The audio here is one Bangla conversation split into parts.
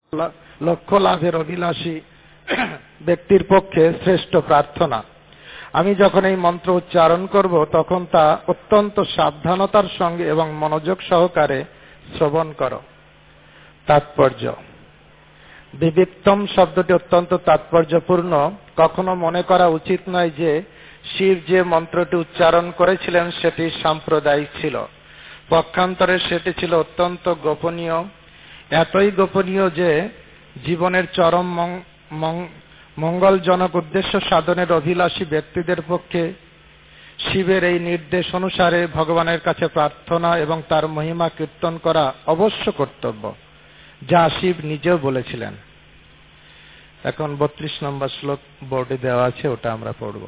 লক্ষ্য লাভের অভিলাষী ব্যক্তির পক্ষে শ্রেষ্ঠ প্রার্থনা। আমি যখন এই মন্ত্র উচ্চারণ করব তখন তা অত্যন্ত সাবধানতার সঙ্গে এবং মনোযোগ সহকারে শ্রবণ করো। তাৎপর্য: বিবিক্তম শব্দটি অত্যন্ত তাৎপর্যপূর্ণ। কখনো মনে করা উচিত নয় যে শিব যে মন্ত্রটি উচ্চারণ করেছিলেন সেটি সাম্প্রদায়িক ছিল। পক্ষান্তরে সেটি ছিল অত্যন্ত গোপনীয়, এতই গোপনীয় যে জীবনের চরম মঙ্গলজনক উদ্দেশ্য সাধনের অভিলাষী ব্যক্তিদের পক্ষে শিবের এই নির্দেশ অনুসারে ভগবানের কাছে প্রার্থনা এবং তার মহিমা কীর্তন করা অবশ্য কর্তব্য, যা শিব নিজেও বলেছিলেন। এখন 32 নম্বর শ্লোক বোর্ডে দেওয়া আছে, ওটা আমরা পড়ব।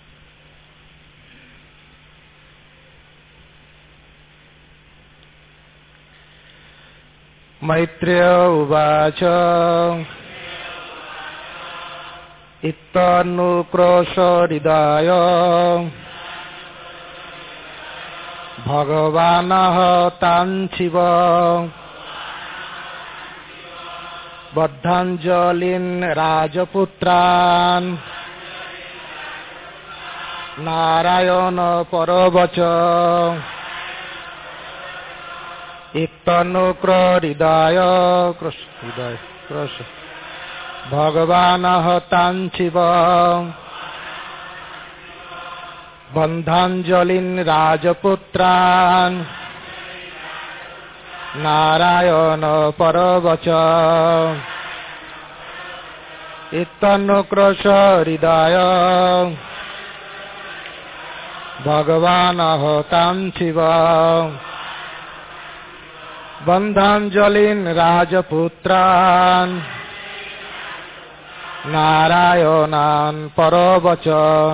मैत्रेय उवाच इत्तनुक्रोशहृदय भगवानः तान् शिव बद्धाञ्जलिन् राजपुत्रान् नारायण परवच इत्तनुक्रोशहृदय भगवानः तान् शिव बन्धाञ्जलिन् राजपुत्रान् नारायण परवच इत्तनुक्रोशहृदय भगवानः तान् शिव बन्धाञ्जलिन् राजपुत्रान् नारायणान् परवच।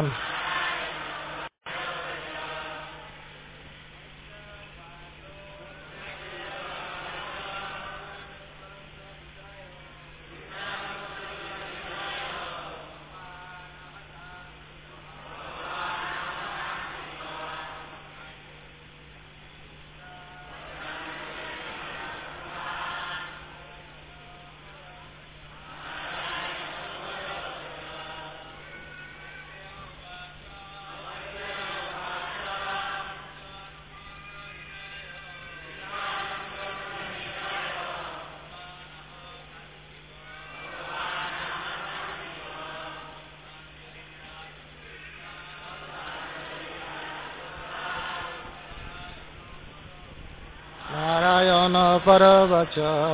नारायण परवच।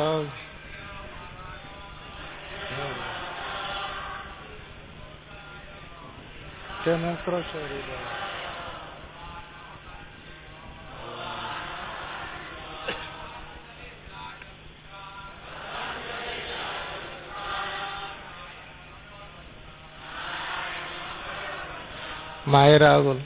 मायरा बोल।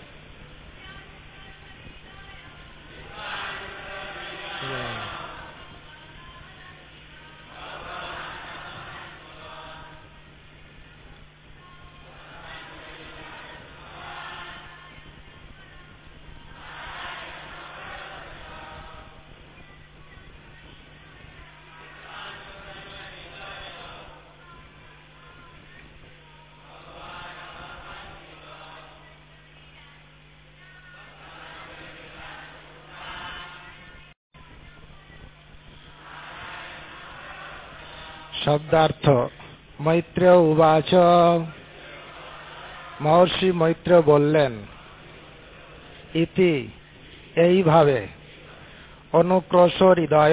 शब्दार्थ: मैत्रेय उवाच, महर्षि मैत्रेय बोललेन, इति এইভাবে, অনুক্রোশ হৃদয়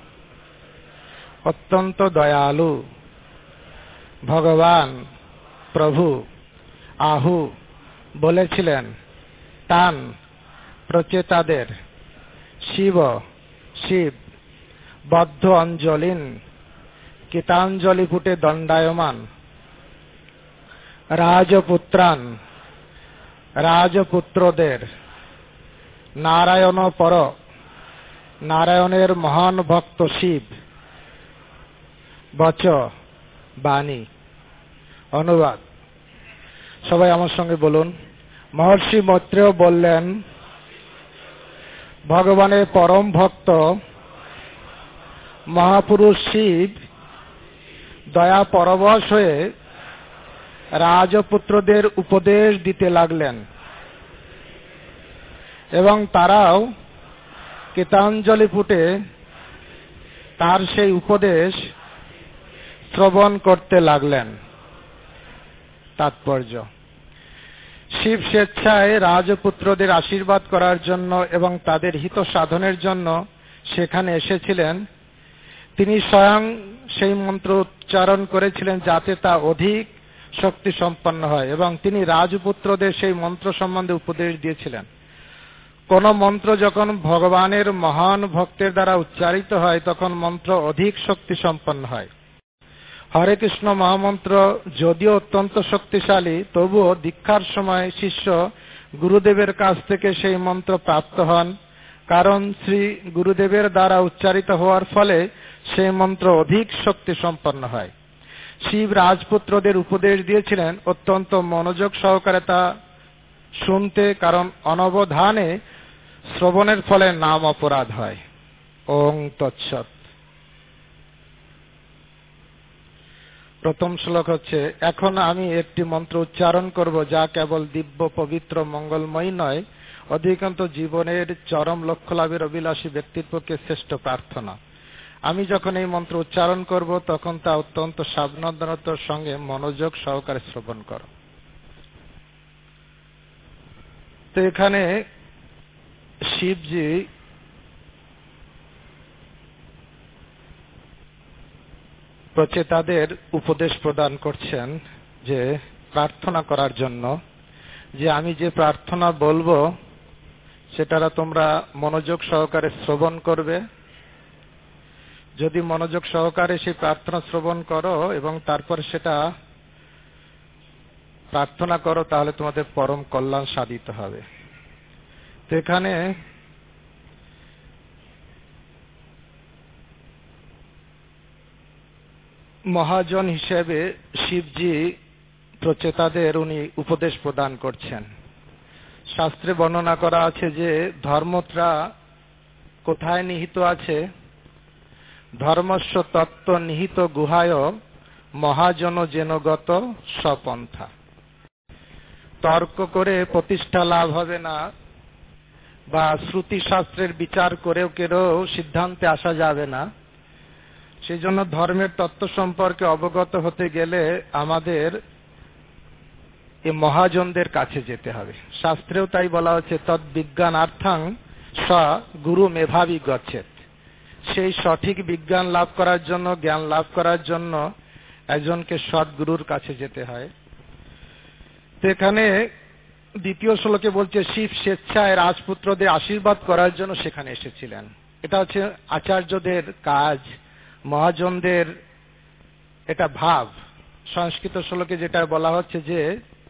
অত্যন্ত দয়ালু ভগবান প্রভু আহু বলেছিলেন তান প্রচেতাদের শিব শিব বদ্ধ অঞ্জলিন কীতাঞ্জলি ফুটে দণ্ডায়মান রাজপুত্রান রাজপুত্রদের নারায়ণ পর নারায়ণের মহান ভক্ত শিব বচ বাণী। অনুবাদ: সবাই আমার সঙ্গে বলুন। মহর্ষি মৈত্রেয় বললেন, ভগবানের পরম ভক্ত মহাপুরুষ শিব দয়া পরবশ হয়ে রাজপুত্রদের উপদেশ দিতে লাগলেন এবং তারাও কৃতাঞ্জলি পুটে তার সেই উপদেশ শ্রবণ করতে লাগলেন। তাৎপর্য: শিব স্বেচ্ছায় রাজপুত্রদের আশীর্বাদ করার জন্য এবং তাদের হিত সাধনের জন্য সেখানে এসেছিলেন। তিনি স্বয়ং সেই মন্ত্র উচ্চারণ করেছিলেন যাতে তা অধিক শক্তি সম্পন্ন হয়, এবং তিনি রাজপুত্রদের সেই মন্ত্র সম্বন্ধে উপদেশ দিয়েছিলেন। কোন মন্ত্র যখন ভগবানের মহান ভক্তের দ্বারা উচ্চারিত হয় তখন মন্ত্র অধিক শক্তি সম্পন্ন হয়। হরে কৃষ্ণ মহামন্ত্র যদিও অত্যন্ত শক্তিশালী, তবুও দীক্ষার সময় শিষ্য গুরুদেবের কাছ থেকে সেই মন্ত্র প্রাপ্ত হন, কারণ শ্রী গুরুদেবের দ্বারা উচ্চারিত হওয়ার ফলে সেই মন্ত্র অধিক শক্তি সম্পন্ন হয়। শিব রাজপুত্রদের উপদেশ দিয়েছিলেন অত্যন্ত মনোযোগ সহকারে তা শুনতে, কারণ অনবধানে শ্রবণের ফলে নাম অপরাধ হয়। ওং তৎসৎ। প্রথম শ্লোক হচ্ছে: এখন আমি একটি মন্ত্র উচ্চারণ করব যা কেবল দিব্য পবিত্র মঙ্গলময় নয়, অধিকান্ত জীবনের চরম লক্ষ্য লাভের অভিলাষী ব্যক্তির পক্ষে শ্রেষ্ঠ প্রার্থনা। আমি যখন এই মন্ত্র উচ্চারণ করব তখন তা অত্যন্ত সাবধানতার সঙ্গে মনোযোগ সহকারে শ্রবণ করো। তো এখানে শিবজি প্রচেতাদের উপদেশ প্রদান করছেন যে প্রার্থনা করার জন্য, যে আমি যে প্রার্থনা বলবো সেটা তোমরা মনোযোগ সহকারে শ্রবণ করবে। যদি মনোযোগ সহকারে সেই প্রার্থনা শ্রবণ করো এবং তারপর সেটা প্রার্থনা করো, তাহলে তোমাদের পরম কল্যাণ সাধিত হবে। তো এখানে মহাজন হিসেবে শিবজি প্রচেতাদের উনি উপদেশ প্রদান করছেন। শাস্ত্রে বর্ণনা করা আছে যে ধর্মত্রা কোথায় নিহিত আছে? ধর্মস্য তত্ত্ব নিহিত গুহায় মহাজন জেনগত স্বপন্থা। তর্ক করে প্রতিষ্ঠা লাভ হবে না, বা শ্রুতি শাস্ত্রের বিচার করেও কেউ সিদ্ধান্তে আসা যাবে না। সেই জন্য ধর্মের তত্ত্ব সম্পর্কে অবগত হতে গেলে আমাদের এই মহাজনদের কাছে যেতে হবে। শাস্ত্রেও তাই বলা হচ্ছে তদ্বিজ্ঞানার্থাং স গুরু মেধাবী গচ্ছেত। সেই সঠিক বিজ্ঞান লাভ করার জন্য, জ্ঞান লাভ করার জন্য একজনকে সদ্গুরুর কাছে যেতে হয়। তো এখানে দ্বিতীয় শ্লোকে বলছে শিব স্বেচ্ছায় রাজপুত্রদের আশীর্বাদ করার জন্য সেখানে এসেছিলেন। এটা হচ্ছে আচার্যদের কাজ, মহাজনদের এটা ভাব। সংস্কৃত শ্লোকে যেটা বলা হচ্ছে যে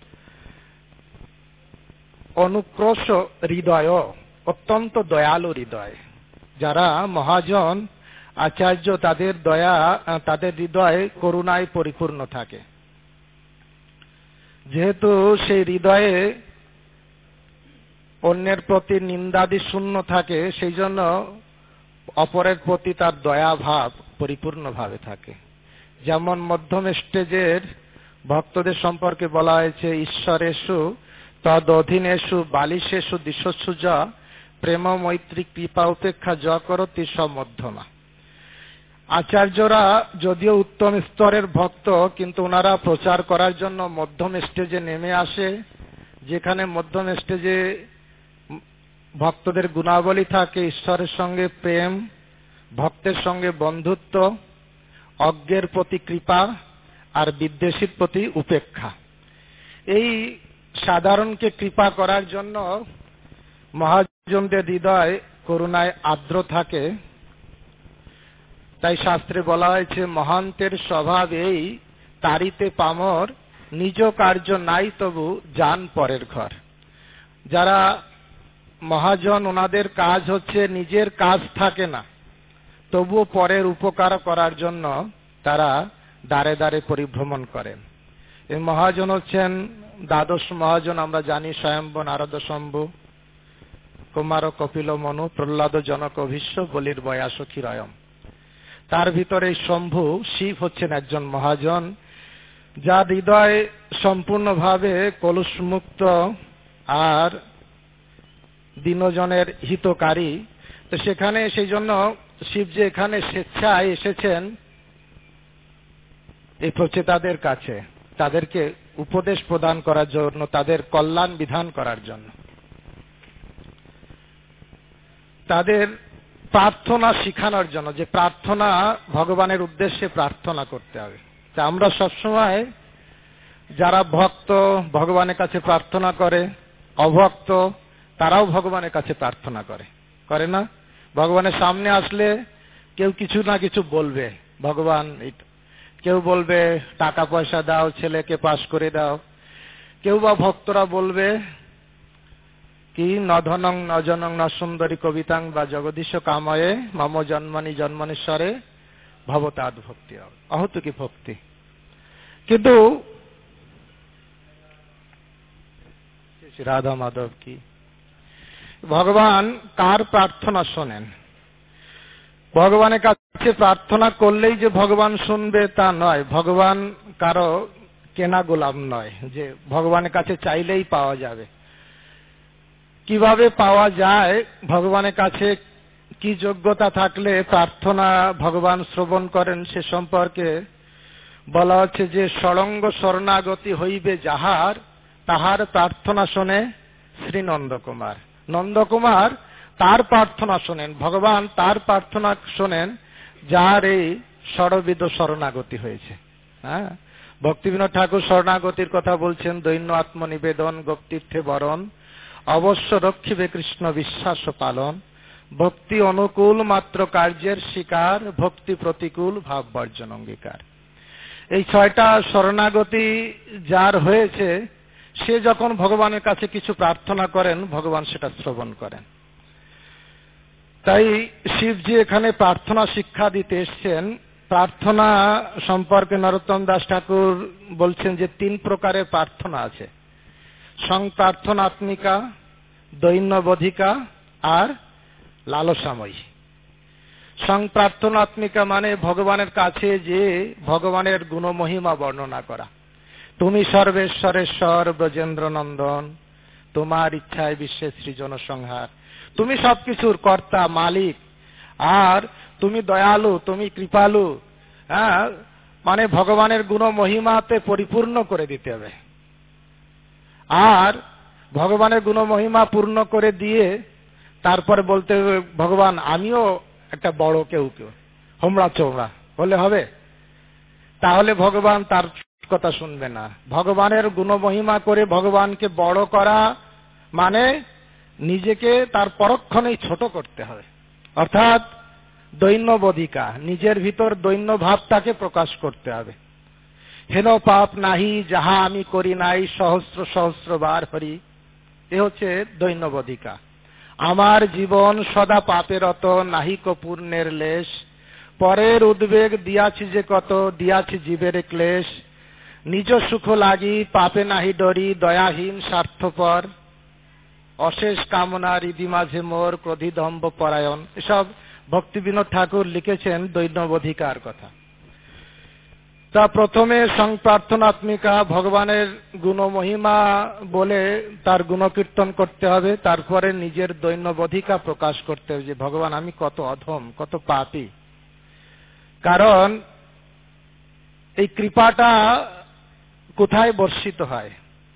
অনুক্রোশ হৃদয়, অত্যন্ত দয়ালু হৃদয়। যারা মহাজন আচার্য তাদের দয়া, তাদের হৃদয় করুণায় পরিপূর্ণ থাকে। যেহেতু সেই হৃদয়ে অন্যের প্রতি নিন্দাদি শূন্য থাকে, সেই জন্য অপরের প্রতি তার দয়া ভাব পরিপূর্ণভাবে থাকে। যেমন মধ্যম স্টেজের ভক্তদের সম্পর্কে বলা হয়েছে ঈশ্বরেষু তদ অধীনেষু বালিশেষু দিশস্যু য প্রেম মৈত্রী কৃপা উপেক্ষা য করতি স মধ্যমা। আচার্যরা যদিও উত্তম স্তরের ভক্ত, কিন্তু ওনারা প্রচার করার জন্য মধ্যম স্টেজে নেমে আসে, যেখানে মধ্যম স্টেজে ভক্তদের গুণাবলী থাকে ঈশ্বরের সঙ্গে প্রেম, ভক্তের সঙ্গে বন্ধুত্ব, অজ্ঞের প্রতি কৃপা আর বিদ্বেষীর প্রতি উপেক্ষা। এই সাধারণকে কৃপা করার জন্য মহাজনদের হৃদয় করুণায় আর্দ্র থাকে। তাই শাস্ত্রে বলা হয়েছে মহান্তের স্বভাব এই, তারিতে পামর নিজ কার্য নাই তবু যান পরের ঘর। যারা মহাজন ওনাদের কাজ হচ্ছে নিজের কাজ থাকে না, তবুও পরের উপকার করার জন্য তারা দ্বারে দ্বারে পরিভ্রমণ করেন। এই মহাজন হচ্ছেন দ্বাদশ মহাজন। আমরা জানি স্বয়ম্ভ, নারদ, শম্ভু, কুমার, কপিল, মনু, প্রহ্লাদ, জনক, ভীষ্ম, বলির, বয়াস, ক্ষীরয়ম। তার ভিতরে শম্ভু শিব হচ্ছেন একজন মহাজন, যার হৃদয় সম্পূর্ণভাবে কলুষমুক্ত আর দীনজনের হিতকারী। তো সেখানে সেই জন্য শিব যে এখানে স্বেচ্ছায় এসেছেন এই প্রচেতাদের কাছে, তাদেরকে উপদেশ প্রদান করার জন্য, তাদের কল্যাণ বিধান করার জন্য, তাদের প্রার্থনা শিখানোর জন্য, যে প্রার্থনা ভগবানের উদ্দেশ্যে প্রার্থনা করতে হবে। তা আমরা সবসময় যারা ভক্ত ভগবানের কাছে প্রার্থনা করে, অভক্ত তারাও ভগবানের কাছে প্রার্থনা করে না? ভগবানের সামনে আসলে কেউ কিছু না কিছু বলবে, ভগবান কেউ বলবে টাকা পয়সা দাও, ছেলেকে পাশ করে দাও, কেউ বা ভক্তরা বলবে কি নধনং নজনং ন সুন্দরী কবিতাং বা জগদীশ কাময়ে মম জন্মনি জন্মনেশ্বরে ভবতাদ ভক্তি অহতুকি ভক্তি। কিন্তু রাধা মাধব কি ভগবান কার প্রার্থনা শোনেন? ভগবানের কাছে প্রার্থনা করলেই যে ভগবান শুনবে তা নয়। ভগবান কারো কেনা গোলাম নয় যে ভগবানের কাছে চাইলেই পাওয়া যাবে। কিভাবে পাওয়া যায়, ভগবানের কাছে কি যোগ্যতা থাকলে প্রার্থনা ভগবান শ্রবণ করেন সে সম্পর্কে বলা হচ্ছে যে সরঙ্গ শরণাগতি হইবে যাহার, তাহার প্রার্থনা শোনে শ্রী নন্দকুমার। নন্দকুমার তার প্রার্থনা শোনেন, ভগবান তার প্রার্থনা শোনেন যার এই ষড়বিধ শরণাগতি হয়েছে। হ্যাঁ, ভক্তিবিনোদ ঠাকুর শরণাগতির কথা বলছেন, দৈন্য আত্মনিবেদন গোপতীর্থে বরণ, অবশ্য রক্ষিবে কৃষ্ণ বিশ্বাস পালন, ভক্তি অনুকূল মাত্র কার্যের শিকার, ভক্তি প্রতিকূল ভাব বর্জন অঙ্গীকার। এই 6টা শরণাগতি যার হয়েছে, সে যখন ভগবানের কাছে কিছু প্রার্থনা করেন ভগবান সেটা শ্রবণ করেন। তাই শিবজি এখানে প্রার্থনা শিক্ষা দিতে এসছেন। প্রার্থনা সম্পর্কে নরোত্তম দাস ঠাকুর বলছেন যে 3 প্রকারের প্রার্থনা আছে, সংপ্রার্থনাত্মিকা, দৈন্যবোধিকা আর লালসাময়ী। সংপ্রার্থনাত্মিকা মানে ভগবানের কাছে যে ভগবানের গুণমহিমা বর্ণনা করা। তুমি সর্বেশ্বরেশ্বর ব্রজেন্দ্র নন্দন, তোমার ইচ্ছায় বিশ্বের সৃজন সংহার। তুমি সবকিছুর কর্তা মালিক, আর তুমি দয়ালু, তুমি কৃপালু। হ্যাঁ, মানে ভগবানের গুণমহিমাতে পরিপূর্ণ করে দিতে হবে। আর ভগবানের গুণমহিমা পূর্ণ করে দিয়ে তারপরে বলতে হবে ভগবান আমিও একটা বড় কেউ হোমরা চোমরা হলে হবে? তাহলে ভগবান তার কথা শুনবে না। ভগবানের গুণমহিমা করে ভগবানকে বড় করা মানে নিজেকে তার পরক্ষণেই ছোট করতে হবে, অর্থাৎ দৈন্যবোধিকা, নিজের ভিতর দৈন্য ভাবটাকে প্রকাশ করতে হবে। হেন পাপ নাহি যাহা আমি করি নাই, সহস্র সহস্র বার হরি। এ হচ্ছে দৈন্যবোধিকা। আমার জীবন সদা পাপেরত, নাহিক পূর্ণের লেশ, পরের উদ্বেগ দিয়াছি যে কত, দিয়াছি জীবের ক্লেশ, নিজ সুখ লাগি পাপে নাহি ডরি, দয়াহীন স্বার্থপর, অশেষ কামনা হৃদি মাঝে মোর, ক্রোধী দম্ভ পরায়ণ। এসব ভক্তিবিনোদ ঠাকুর লিখেছেন দৈন্যবোধিকার কথা। তা প্রথমে সংপ্রার্থনাত্মিকা, ভগবানের গুণমহিমা বলে তার গুণকীর্তন করতে হবে। তারপরে নিজের দৈন্যবোধিকা প্রকাশ করতে হবে যে ভগবান আমি কত অধম, কত পাপী। কারণ এই কৃপাটা কোথায় বর্ষিত হয়?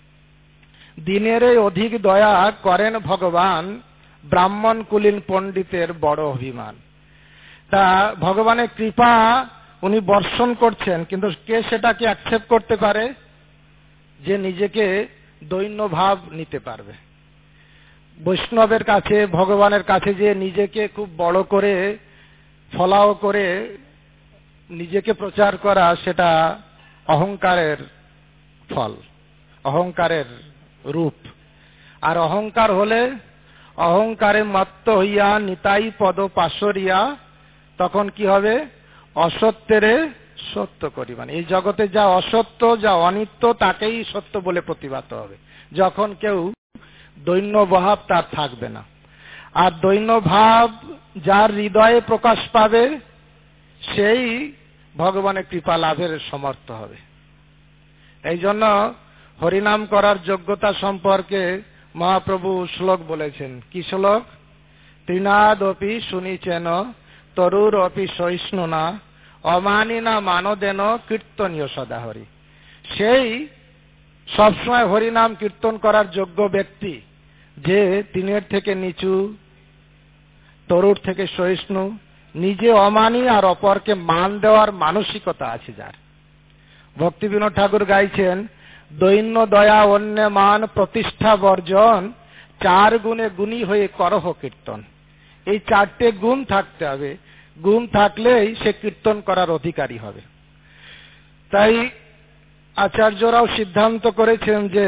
দিনের অধিক দয়া করেন ভগবান, ব্রাহ্মণ কুলীন পণ্ডিতের বড় অভিমান। তা ভগবানের কৃপা উনি বর্ষণ করছেন, কিন্তু কে সেটাকে অ্যাকসেপ্ট করতে পারে? যে নিজেকে দৈন্য ভাব নিতে পারবে। বৈষ্ণবের কাছে, ভগবানের কাছে যে নিজেকে খুব বড় করে ফলাও করে নিজেকে প্রচার করা, সেটা অহংকারের ফল, অহংকারের রূপ। আর অহংকার হলে অহংকারে মত্ত হইয়া নিতাই পদ পাশরিয়া, তখন কি হবে? অসত্যের সত্য করি, মানে এই জগতে যা অসত্য, যা অনিত্য, তাকেই সত্য বলে প্রতিভাত হবে। যখন কেউ দৈন্য ভাব তার থাকবে না। আর দৈন্য ভাব যার হৃদয়ে প্রকাশ পাবে সেই ভগবানের কৃপা লাভের সমর্থ হবে। এই জন্য হরিনাম করার যোগ্যতা সম্পর্কে মহাপ্রভু শ্লোক বলেছেন। কি শ্লোক? তৃণাদপি শুনিছেন তরুর অপি সহিষ্ণুনা অমানিনা মানদেন কীর্তনীয় সদাহরি। সেই সবসময় হরিনাম কীর্তন করার যোগ্য ব্যক্তি, যে তৃণের থেকে নিচু, তরুর থেকে সহিষ্ণু, নিজে অমানি আর অপরকে মান দেওয়ার মানসিকতা আছে যার। ভক্তিবিনোদ ঠাকুর গাইছেন, দৈন্য দয়া অন্য মান প্রতিষ্ঠা বর্জন, 4 গুণে গুণী হয়ে করহ কীর্তন। এই 4টে গুণ থাকতে হবে। গুণ থাকলেই সে কীর্তন করার অধিকারী হবে। তাই আচার্যরাও সিদ্ধান্ত করেছেন যে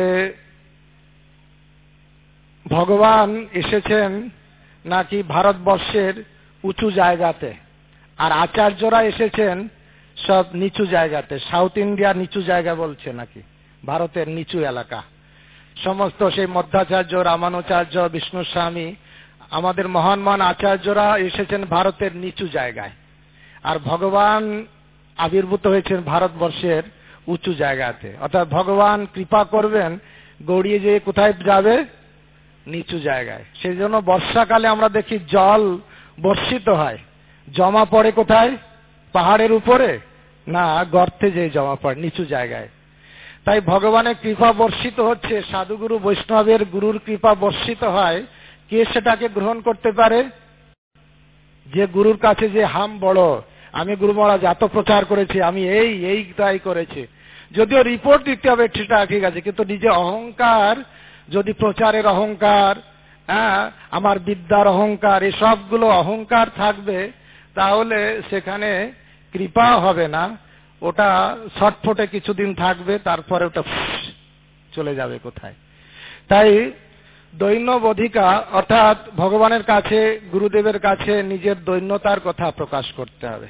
ভগবান এসেছেন নাকি ভারতবর্ষের উঁচু জায়গাতে, আর আচার্যরা এসেছেন সব নিচু জায়গাতে। সাউথ ইন্ডিয়া নিচু জায়গা বলছে নাকি, ভারতের নিচু এলাকা। সমস্ত সেই মধ্যাচার্য, রামানুচার্য, বিষ্ণু স্বামী, আমাদের মহান মহান আচার্যরা এসেছেন ভারতের নিচু জায়গায়, আর ভগবান আবির্ভূত হয়েছেন ভারতবর্ষের উঁচু জায়গাতে। অর্থাৎ ভগবান কৃপা করবেন, গড়িয়ে যেয়ে কোথায় যাবে? নিচু জায়গায়। সেই জন্য বর্ষাকালে আমরা দেখি জল বর্ষিত হয়, জমা পড়ে কোথায়? পাহাড়ের উপরে না, গর্তে যে জমা পড়ে নিচু জায়গায়। তাই ভগবানের কৃপা বর্ষিত হচ্ছে, সাধুগুরু বৈষ্ণবের গুরুর কৃপা বর্ষিত হয়। কে সেটাকে গ্রহণ করতে পারে? যে গুরুর কাছে যে হাম বড়, আমি গুরু মহারাজ এত প্রচার করেছি, আমি এই তাই করেছি। যদিও রিপোর্ট দিতে হবে সেটা ঠিক আছে, কিন্তু নিজে অহংকার, যদি প্রচারের অহংকার, আমার বিদ্যার অহংকার, এই সবগুলো অহংকার থাকবে, তাহলে সেখানে কৃপা হবে না। ওটা ছটফটে কিছুদিন থাকবে, তারপরে ওটা চলে যাবে কোথায়। তাই দৈন্যবোধিকা, অর্থাৎ ভগবানের কাছে, গুরুদেবের কাছে নিজের দৈন্যতার কথা প্রকাশ করতে হবে।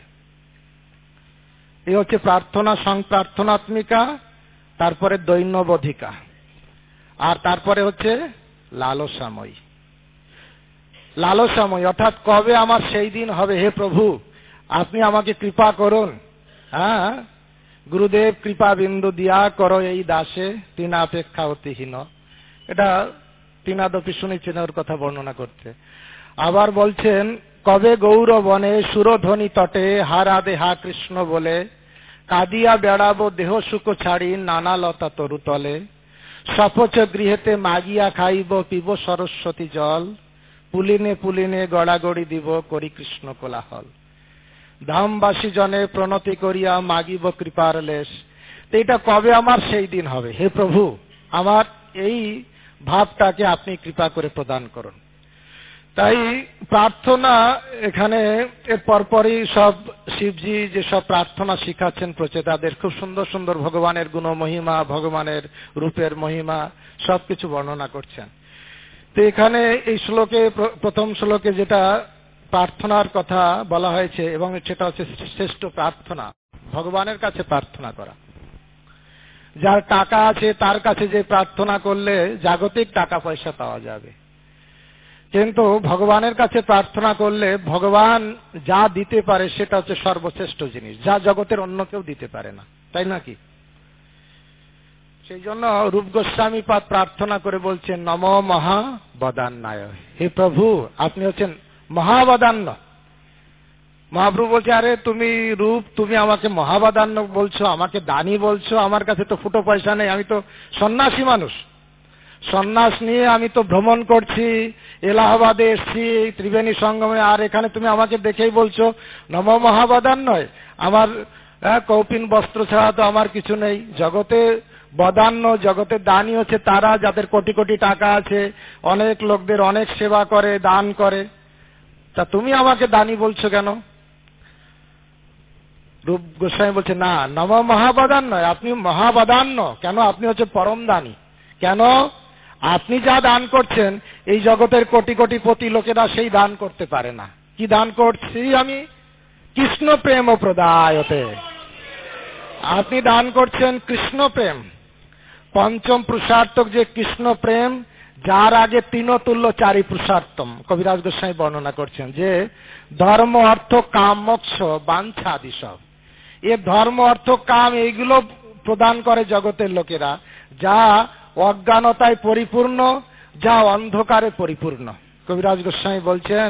এই হচ্ছে প্রার্থনা, সংপ্রার্থনাত্মিকা, তারপরে দৈন্যবোধিকা, আর তারপরে হচ্ছে লালসাময়ী। লালসাময়ী অর্থাৎ কবে আমার সেই দিন হবে, হে প্রভু আপনি আমাকে কৃপা করুন। গুরুদেব কৃপা বিন্দু দিয়া করো এই দাসে, তৃণাপেক্ষা অতিহীন। এটা তৃণাদপি শুনেছেন ওর কথা বর্ণনা করতে। আবার বলছেন, কবে গৌর বনে সুরধ্বনি তটে হারাদে হা কৃষ্ণ বলে, কাঁদিয়া বেড়াবো দেহ সুখ ছাড়ি নানা লতা তরুতলে, সপচ গৃহেতে মাগিয়া খাইব পিব সরস্বতী জল, পুলিনে পুলিনে গড়াগড়ি দিব করি কৃষ্ণ কোলাহল, ধামবাসী জনে প্রণতি করিয়া মাগিব কৃপার লেশ। এটা কবে আমার সেই দিন হবে, হে প্রভু আমার এই ভাবটাকে আপনি কৃপা করে প্রদান করুন। তাই প্রার্থনা এখানে এর পরপরই সব শিবজি যে সব প্রার্থনা শিখাচ্ছেন প্রচেতাদের, খুব সুন্দর সুন্দর ভগবানের গুণ মহিমা, ভগবানের রূপের মহিমা সবকিছু বর্ণনা করছেন। তো এখানে এই শ্লোকে, প্রথম শ্লোকে যেটা প্রার্থনার কথা বলা হয়েছে, এবং সেটা হচ্ছে শ্রেষ্ঠ প্রার্থনা, ভগবানের কাছে প্রার্থনা করা। যার টাকা আছে তার কাছে যে প্রার্থনা করলে জাগতিক টাকা পয়সা পাওয়া যাবে, কিন্তু ভগবানের কাছে প্রার্থনা করলে ভগবান যা দিতে পারে সেটা হচ্ছে সর্বশ্রেষ্ঠ জিনিস, যা জগতের অন্য কেউ দিতে পারে না, তাই নাকি? সেই জন্য রূপ গোস্বামী পাদ প্রার্থনা করে বলছেন, নম মহাবদান্যায়, হে প্রভু আপনি হচ্ছেন মহাবদান্য। মহাপ্রভু বলছে, আরে তুমি রূপ, তুমি আমাকে মহাবদান্য বলছো, আমাকে দানী বলছো, আমার কাছে তো ফুটো পয়সা নেই, আমি তো সন্ন্যাসী মানুষ, সন্ন্যাস নিয়ে আমি তো ভ্রমণ করছি, এলাহাবাদে এসছি ত্রিবেণী সঙ্গমে, আর এখানে তুমি আমাকে দেখেই বলছো নম মহাবদান্যয়। আমার কৌপিন বস্ত্র ছাড়া তো আমার কিছু নেই। জগতে বদান্য, জগতের দানী হচ্ছে তারা যাদের কোটি কোটি টাকা আছে, অনেক লোকদের অনেক সেবা করে, দান করে, তা তুমি আমাকে দানী বলছো কেন? রূপ গোস্বামী বলছে, না, নম মহাবদান্য, আপনি মহাবদান্য কেন? আপনি হচ্ছে পরম দানী। কেন? আপনি যা দান করছেন এই জগতের কোটি কোটি পতি লোকেরা সেই দান করতে পারে না। কি দান করছি আমি? কৃষ্ণ প্রেম ও প্রদায়তে। আপনি দান করছেন কৃষ্ণ প্রেম, পঞ্চম পুরুষার্থক যে কৃষ্ণ প্রেম, যার আগে তিনতুল্য চারি পুরুষার্থম কবিরাজ গোস্বামী বর্ণনা করছেন যে ধর্ম অর্থ কাম মোক্ষ বাঞ্ছা আদি সব। এ ধর্ম অর্থ কাম এইগুলো প্রদান করে জগতের লোকেরা, যা অজ্ঞানতায় পরিপূর্ণ, যা অন্ধকারে পরিপূর্ণ। কবিরাজ গোস্বামী বলছেন,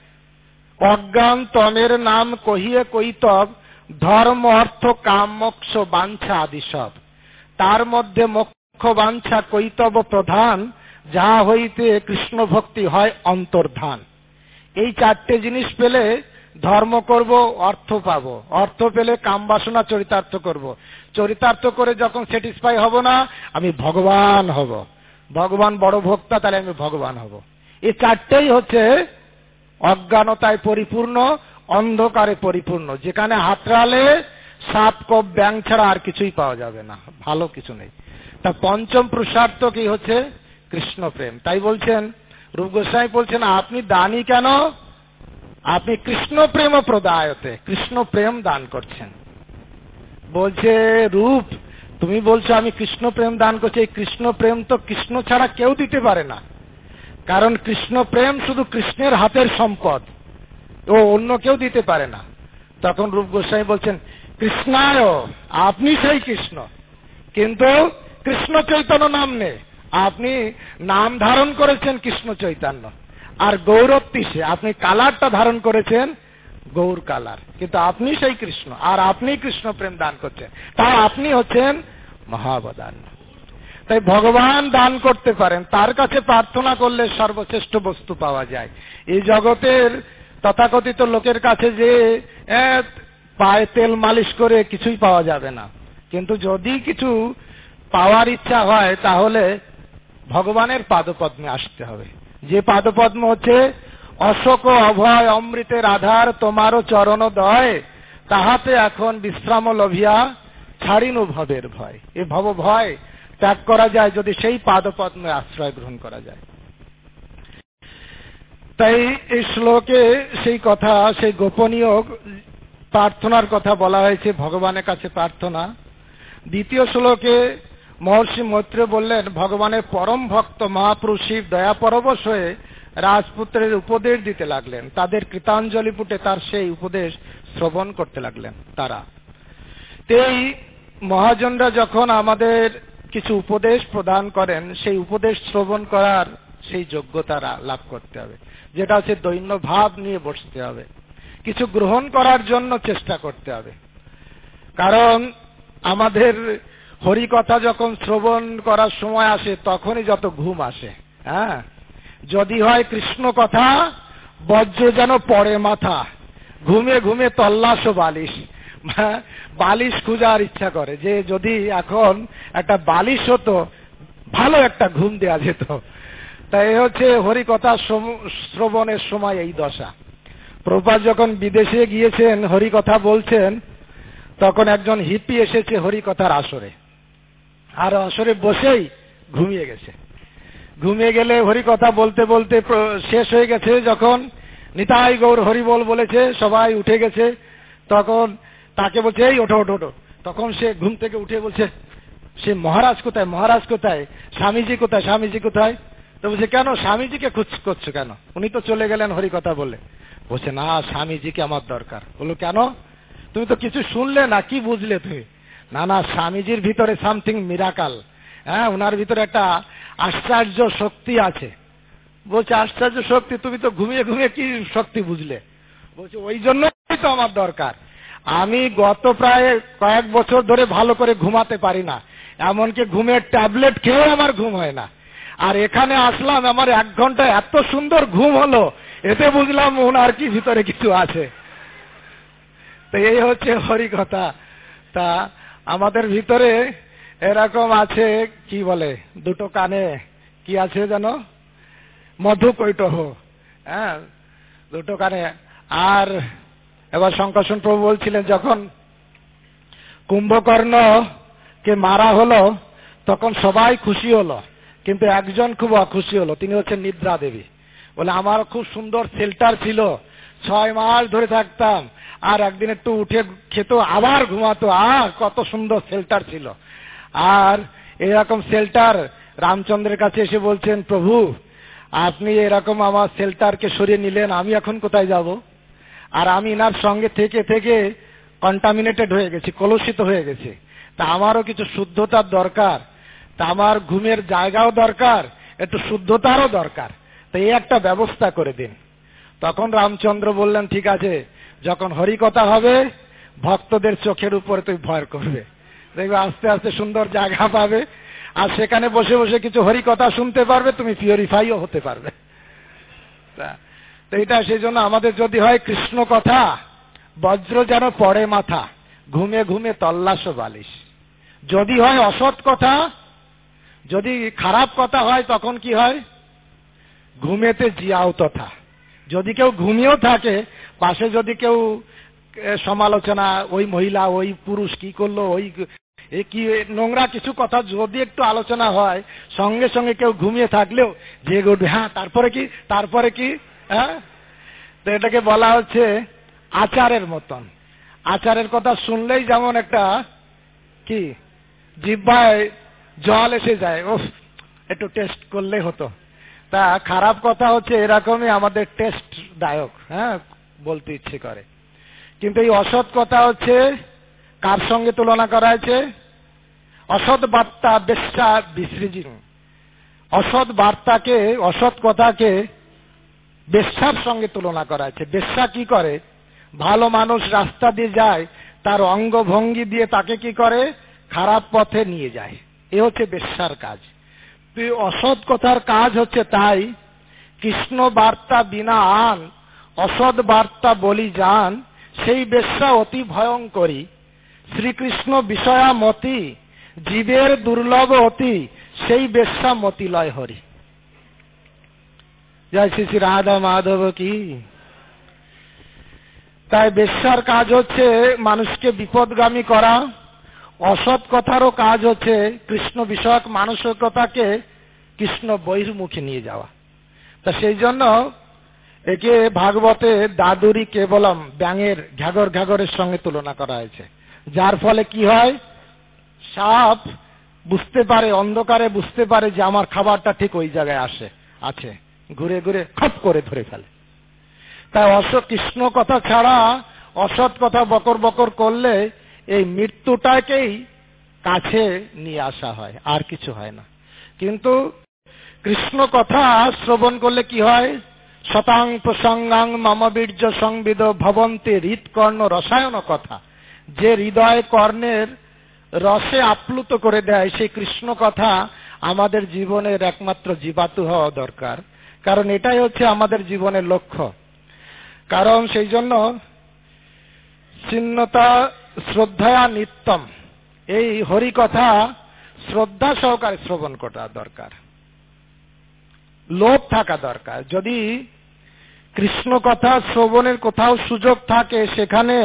অজ্ঞান তমের নাম কহিয়ে কৈতব, ধর্ম অর্থ কাম মোক্ষ বাঞ্ছা আদি সব। তার মধ্যে মোক্ষ বাঞ্ছা কৈতব প্রধান, যাহা হইতে কৃষ্ণ ভক্তি হয় অন্তর্ধান। এই চারটে জিনিস পেলে ধর্ম করব, অর্থ পাবো, অর্থ পেলে কাম বাসনা চরিতার্থ করব, চরিতার্থ করে যখন স্যাটিসফাই হব না, আমি ভগবান হব। ভগবান বড় ভোক্তা, তাহলে আমি ভগবান হব। এই চারটেই হচ্ছে অজ্ঞানতায় পরিপূর্ণ, অন্ধকারে পরিপূর্ণ, যেখানে হাতড়ালে সাপ কোপ ব্যাং ছাড়া আর কিছুই পাওয়া যাবে না, ভালো কিছু নেই। তা পঞ্চম পুরুষার্থ কি হচ্ছে? কৃষ্ণ প্রেম। তাই বলছেন রূপ গোস্বামী বলছেন, আপনি দানি কেন? আপনি কৃষ্ণ প্রেম প্রদায়তে, কৃষ্ণ প্রেম দান করছেন। বলছে রূপ, তুমি বলছো আমি কৃষ্ণ প্রেম দান করছি, এই কৃষ্ণ প্রেম তো কৃষ্ণ ছাড়া কেউ দিতে পারে না, কারণ কৃষ্ণ প্রেম শুধু কৃষ্ণের হাতের সম্পদ, ও অন্য কেউ দিতে পারে না। তখন রূপ গোস্বামী বলছেন, কৃষ্ণায়, আপনি সেই কৃষ্ণ, কিন্তু কৃষ্ণ চৈতন্য নাম নেই। আপনি নাম ধারণ করেছেন কৃষ্ণ চৈতন্য, আর গৌরত্তিসে আপনি কালারটা ধারণ করেছেন গৌর কালার, কিন্তু আপনি সেই কৃষ্ণ, আর আপনি কৃষ্ণ প্রেম দান করছেন, তা আপনি হচ্ছেন মহাবদান। তাই ভগবান দান করতে পারেন, তার কাছে প্রার্থনা করলে সর্বশ্রেষ্ঠ বস্তু পাওয়া যায়। এই জগতের তথাকথিত লোকের কাছে যে পায়ে তেল মালিশ করে কিছুই পাওয়া যাবে না, কিন্তু যদি কিছু পাওয়ার ইচ্ছা হয় তাহলে ভগবানের পাদপদ্মে আসতে হবে। যে পাদপদ্ম হচ্ছে অশোক অভয় অমৃতের আধার, তোমারও চরণ দয়, তাহাতে এখন বিশ্রাম লভিয়া ছাড়িনু ভবের ভয়। এ ভব ভয় ত্যাগ করা যায় যদি সেই পাদপদ্মে আশ্রয় গ্রহণ করা যায়। তাই এই শ্লোকে সেই কথা, সেই গোপনীয় প্রার্থনার কথা বলা হয়েছে, ভগবানের কাছে প্রার্থনা। দ্বিতীয় শ্লোকে মহর্ষি মৈত্র বললেন, ভগবানের পরম ভক্ত মহাপুরুষ শিব দয়া পরবশ হয়ে রাজপুত্রের উপদেশ দিতে লাগলেন, তাদের কৃতাঞ্জলি পুটে তার সেই উপদেশ শ্রবণ করতে লাগলেন তারা। এই মহাজনরা যখন আমাদের কিছু উপদেশ প্রদান করেন, সেই উপদেশ শ্রবণ করার সেই যোগ্যতা লাভ করতে হবে, যেটা হচ্ছে দৈন্য ভাব নিয়ে বসতে হবে, কিছু গ্রহণ করার জন্য চেষ্টা করতে হবে। কারণ আমাদের হরি কথা যখন শ্রবণ করার সময় আসে তখনই যত ঘুম আসে। হ্যাঁ, যদি হয় কৃষ্ণ কথা, বজ্র যেন পড়ে মাথা, ঘুমে ঘুমে তল্লাশ বালিশ, বালিশ খুঁজার ইচ্ছা করে যে যদি এখন একটা বালিশ হতো, ভালো একটা ঘুম দেওয়া যেত। তাই হচ্ছে হরি কথা শ্রবণের সময় এই দশা। প্রভুপাদ যখন বিদেশে গিয়েছেন হরি কথা বলছেন, তখন একজন হিপি এসেছে হরি কথার আসরে, আর আসরে বসেই ঘুমিয়ে গেছে। ঘুমিয়ে গেলে হরি কথা বলতে বলতে শেষ হয়ে গেছে, যখন নিতাই গৌর হরি বল বলেছে, সবাই উঠে গেছে, তখন তাকে বলছে এই ওঠো ওঠো ওঠো। তখন সে ঘুম থেকে উঠে বলছে, সে মহারাজ কোথায়, মহারাজ কোথায়, স্বামীজি কোথায়, স্বামীজি কোথায়? তো বলছে, কেন স্বামীজিকে খোঁজ করছো কেন? উনি তো চলে গেলেন হরি কথা বলে। বলছে, না স্বামীজিকে আমার দরকার। বললো, কেন? তুমি তো কিছু শুনলে না, কি বুঝলে তুমি? না না, স্বামীজির ভিতরে সামথিং মিরাকাল, হ্যাঁ, ওনার ভিতরে একটা আশ্চর্য শক্তি আছে। বলছে, আশ্চর্য শক্তি? তুমি তো ঘুমিয়ে ঘুমিয়ে কি শক্তি বুঝলে? বলছে, ওই জন্যই তো আমার দরকার। আমি গত প্রায় কয়েক বছর ধরে ভালো করে ঘুমাতে পারি না, এমনকি ঘুমের ট্যাবলেট খেয়েও আমার ঘুম হয় না। আর এখানে আসলাম, আমার 1 ঘন্টা এত সুন্দর ঘুম হলো, এতে বুঝলাম ওনার কি ভিতরে কিছু আছে। তো এই হচ্ছে হরি কথা। তা আমাদের ভিতরে এরকম আছে, কি বলে, দুটো কানে কি আছে যেন, মধু কৈটহ, হ্যাঁ, দুটো কানে। আর এবার শঙ্করসন প্রভু বলছিলেন, যখন কুম্ভকর্ণ কে মারা হলো তখন সবাই খুশি হলো, কিন্তু একজন খুব অখুশি হলো, তিনি হচ্ছেন নিদ্রা দেবী। বলে, আমার খুব সুন্দর শেল্টার ছিল, 6 মাস ধরে থাকতাম, আর একদিন একটু উঠে খেত, আবার ঘুমাতো, আর কত সুন্দর শেল্টার ছিল। আর এরকম শেল্টার রামচন্দ্রের কাছে এসে বলছেন, প্রভু আপনি এরকম আমার শেল্টারকে সরিয়ে নিলেন, আমি এখন কোথায় যাব? আর আমি এনার সঙ্গে থেকে থেকে কন্টামিনেটেড হয়ে গেছি, কলুষিত হয়ে গেছি। তা আমারও কিছু শুদ্ধতার দরকার, তা আমার ঘুমের জায়গাও দরকার, একটু শুদ্ধতারও দরকার, তো এই একটা ব্যবস্থা করে দিন। তখন রামচন্দ্র বললেন, ঠিক আছে, যখন হরিকথা হবে ভক্তদের চোখের উপরে তুই ভয় করবে, দেখবে আস্তে আস্তে সুন্দর জায়গা পাবে, আর সেখানে বসে বসে কিছু হরিকথা শুনতে পারবে, তুমি পিউরিফাইও হতে পারবে। তো এটা সেই জন্য আমাদের যদি হয় কৃষ্ণ কথা, বজ্র যেন পড়ে মাথা, ঘুমে ঘুমে তল্লাশ বালিশ। যদি হয় অসৎ কথা, যদি খারাপ কথা হয়, তখন কি হয়? ঘুমেতে জিয়াও তথা। যদি কেউ ঘুমিয়েও থাকে, পাশে যদি কেউ সমালোচনা, ওই মহিলা ওই পুরুষ কি করলো, ওই কি নোংরা কিছু কথা যদি একটু আলোচনা হয়, সঙ্গে সঙ্গে কেউ ঘুমিয়ে থাকলেও জেগে উঠবে, হ্যাঁ তারপরে কি, তারপরে কি। হ্যাঁ, তো এটাকে বলা হচ্ছে আচারের মতন। আচারের কথা শুনলেই যেমন একটা কি জিহ্বায় জল এসে যায়, ওফ একটু টেস্ট করলে হতো। তা খারাপ কথা হচ্ছে এরকমই আমাদের টেস্ট দায়ক, হ্যাঁ বলতে ইচ্ছে করে। কিন্তু এই অসৎ কথা হচ্ছে কার সঙ্গে তুলনা করা হয়েছে? অসৎ বার্তা বেশ্যা বিসৃজিং। অসৎ বার্তাকে, অসৎ কথাকে বেশ্যার সঙ্গে তুলনা করা হয়েছে। বেশ্যা কি করে? ভালো মানুষ রাস্তা দিয়ে যায়, তার অঙ্গভঙ্গি দিয়ে তাকে কি করে? খারাপ পথে নিয়ে যায়। এ হচ্ছে বেশ্যার কাজ। তুই অসৎ কথার কাজ হচ্ছে তাই, কৃষ্ণ বার্তা বিনা আন, অসৎ বার্তা বলি যান, সেই বেশ্যা অতি ভয়ঙ্করী। শ্রীকৃষ্ণ বিষয়া মতি, জীবের দুর্লভ অতি, সেই বেশ্যা মতিলয় হরি। জয় শ্রী শ্রী রাধা মাধব কি। তাই বেশ্যার কাজ হচ্ছে মানুষকে বিপদগামী করা, অসৎ কথারও কাজ হচ্ছে কৃষ্ণ বিষয়ক মানসিকতাকে কৃষ্ণ বহির্মুখী নিয়ে যাওয়া। তা সেই জন্য একে ভাগবতে দাদুরি কেবলম, ব্যাঙের ঘ্যাগর ঘ্যাগরের সঙ্গে তুলনা করা হয়েছে। যার ফলে কি হয়? সাপ বুঝতে পারে, অন্ধকারে বুঝতে পারে যে আমার খাবারটা ঠিক ওই জায়গায় আছে, ঘুরে ঘুরে খপ করে ধরে ফেলে। তাই কৃষ্ণ কথা ছাড়া অসৎ কথা বকর বকর করলে এই মৃত্যুটাকেই কাছে নিয়ে আসা হয়, আর কিছু হয় না। কিন্তু কৃষ্ণ কথা শ্রবণ করলে কি হয়? শতাং প্রসঙ্গাং মম বীর্য সংবিদ ভবন্তি হৃৎকর্ণ রসায়ন কথা। যে হৃদয় কর্ণের রসে আপ্লুত করে দেয়, সেই কৃষ্ণ কথা আমাদের জীবনের একমাত্র জীবাতু হওয়া দরকার। কারণ এটাই হচ্ছে আমাদের জীবনের লক্ষ্য। কারণ সেই জন্য চিন্নতা শ্রদ্ধায়া নিত্যম, এই হরি কথা শ্রদ্ধা সহকারে শ্রবণ করা দরকার, লোভ থাকা দরকার। যদি কৃষ্ণ কথা শ্রবণের কোথাও সুযোগ থাকে, সেখানে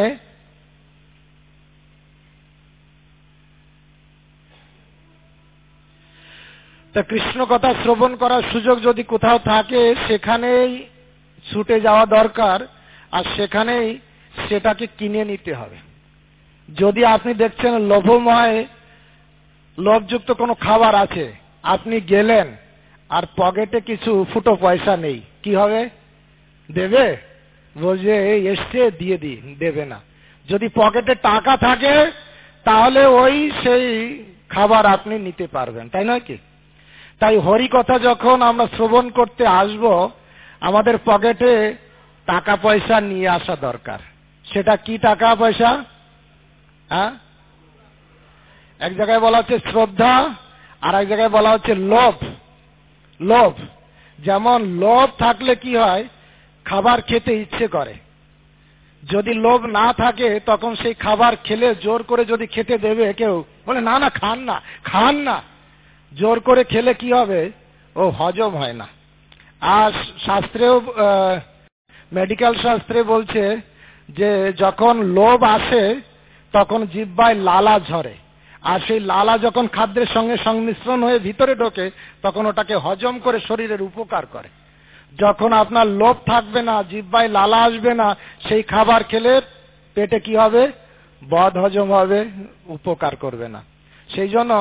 তা কৃষ্ণ কথা শ্রবণ করার সুযোগ যদি কোথাও থাকে, সেখানেই ছুটে যাওয়া দরকার, আর সেখানেই সেটাকে কিনে নিতে হবে। যদি আপনি দেখছেন লোভময়, লোভযুক্ত কোনো খাবার আছে, আপনি গেলেন আর পকেটে কিছু ফুটো পয়সা নেই, কি হবে? দেবে? বলছে এসছে দিয়ে দি, দেবে না। যদি পকেটে টাকা থাকে তাহলে ওই সেই খাবার আপনি নিতে পারবেন, তাই নয় কি? তাই হরি কথা যখন আমরা শ্রবণ করতে আসব, আমাদের পকেটে টাকা পয়সা নিয়ে আসা দরকার। সেটা কি টাকা পয়সা? হ্যাঁ, এক জায়গায় বলা হচ্ছে শ্রদ্ধা, আর এক জায়গায় বলা হচ্ছে লোভ। লোভ, যেমন লোভ থাকলে কি হয়? খাবার খেতে ইচ্ছে করে। যদি লোভ না থাকে তখন সেই খাবার খেলে জোর করে যদি খেতে দেবে কেউ, বলে না না খান না, খান না। জোর করে খেলে কি হবে? ও হজম হয় না। আর শাস্ত্রেও, মেডিকেল শাস্ত্রে বলছে যে যখন লোভ আসে তখন জিহ্বায় লালা ঝরে, আর সেই লালা যখন খাদ্যের সঙ্গে সংমিশ্রণ হয়ে ভিতরে ঢোকে তখন ওটাকে হজম করে শরীরের উপকার করে। যখন আপনার লোভ থাকবে না, জিহ্বায় লালা আসবে না, সেই খাবার খেলে পেটে কি হবে? বদ হজম হবে, উপকার করবে না। সেই জন্য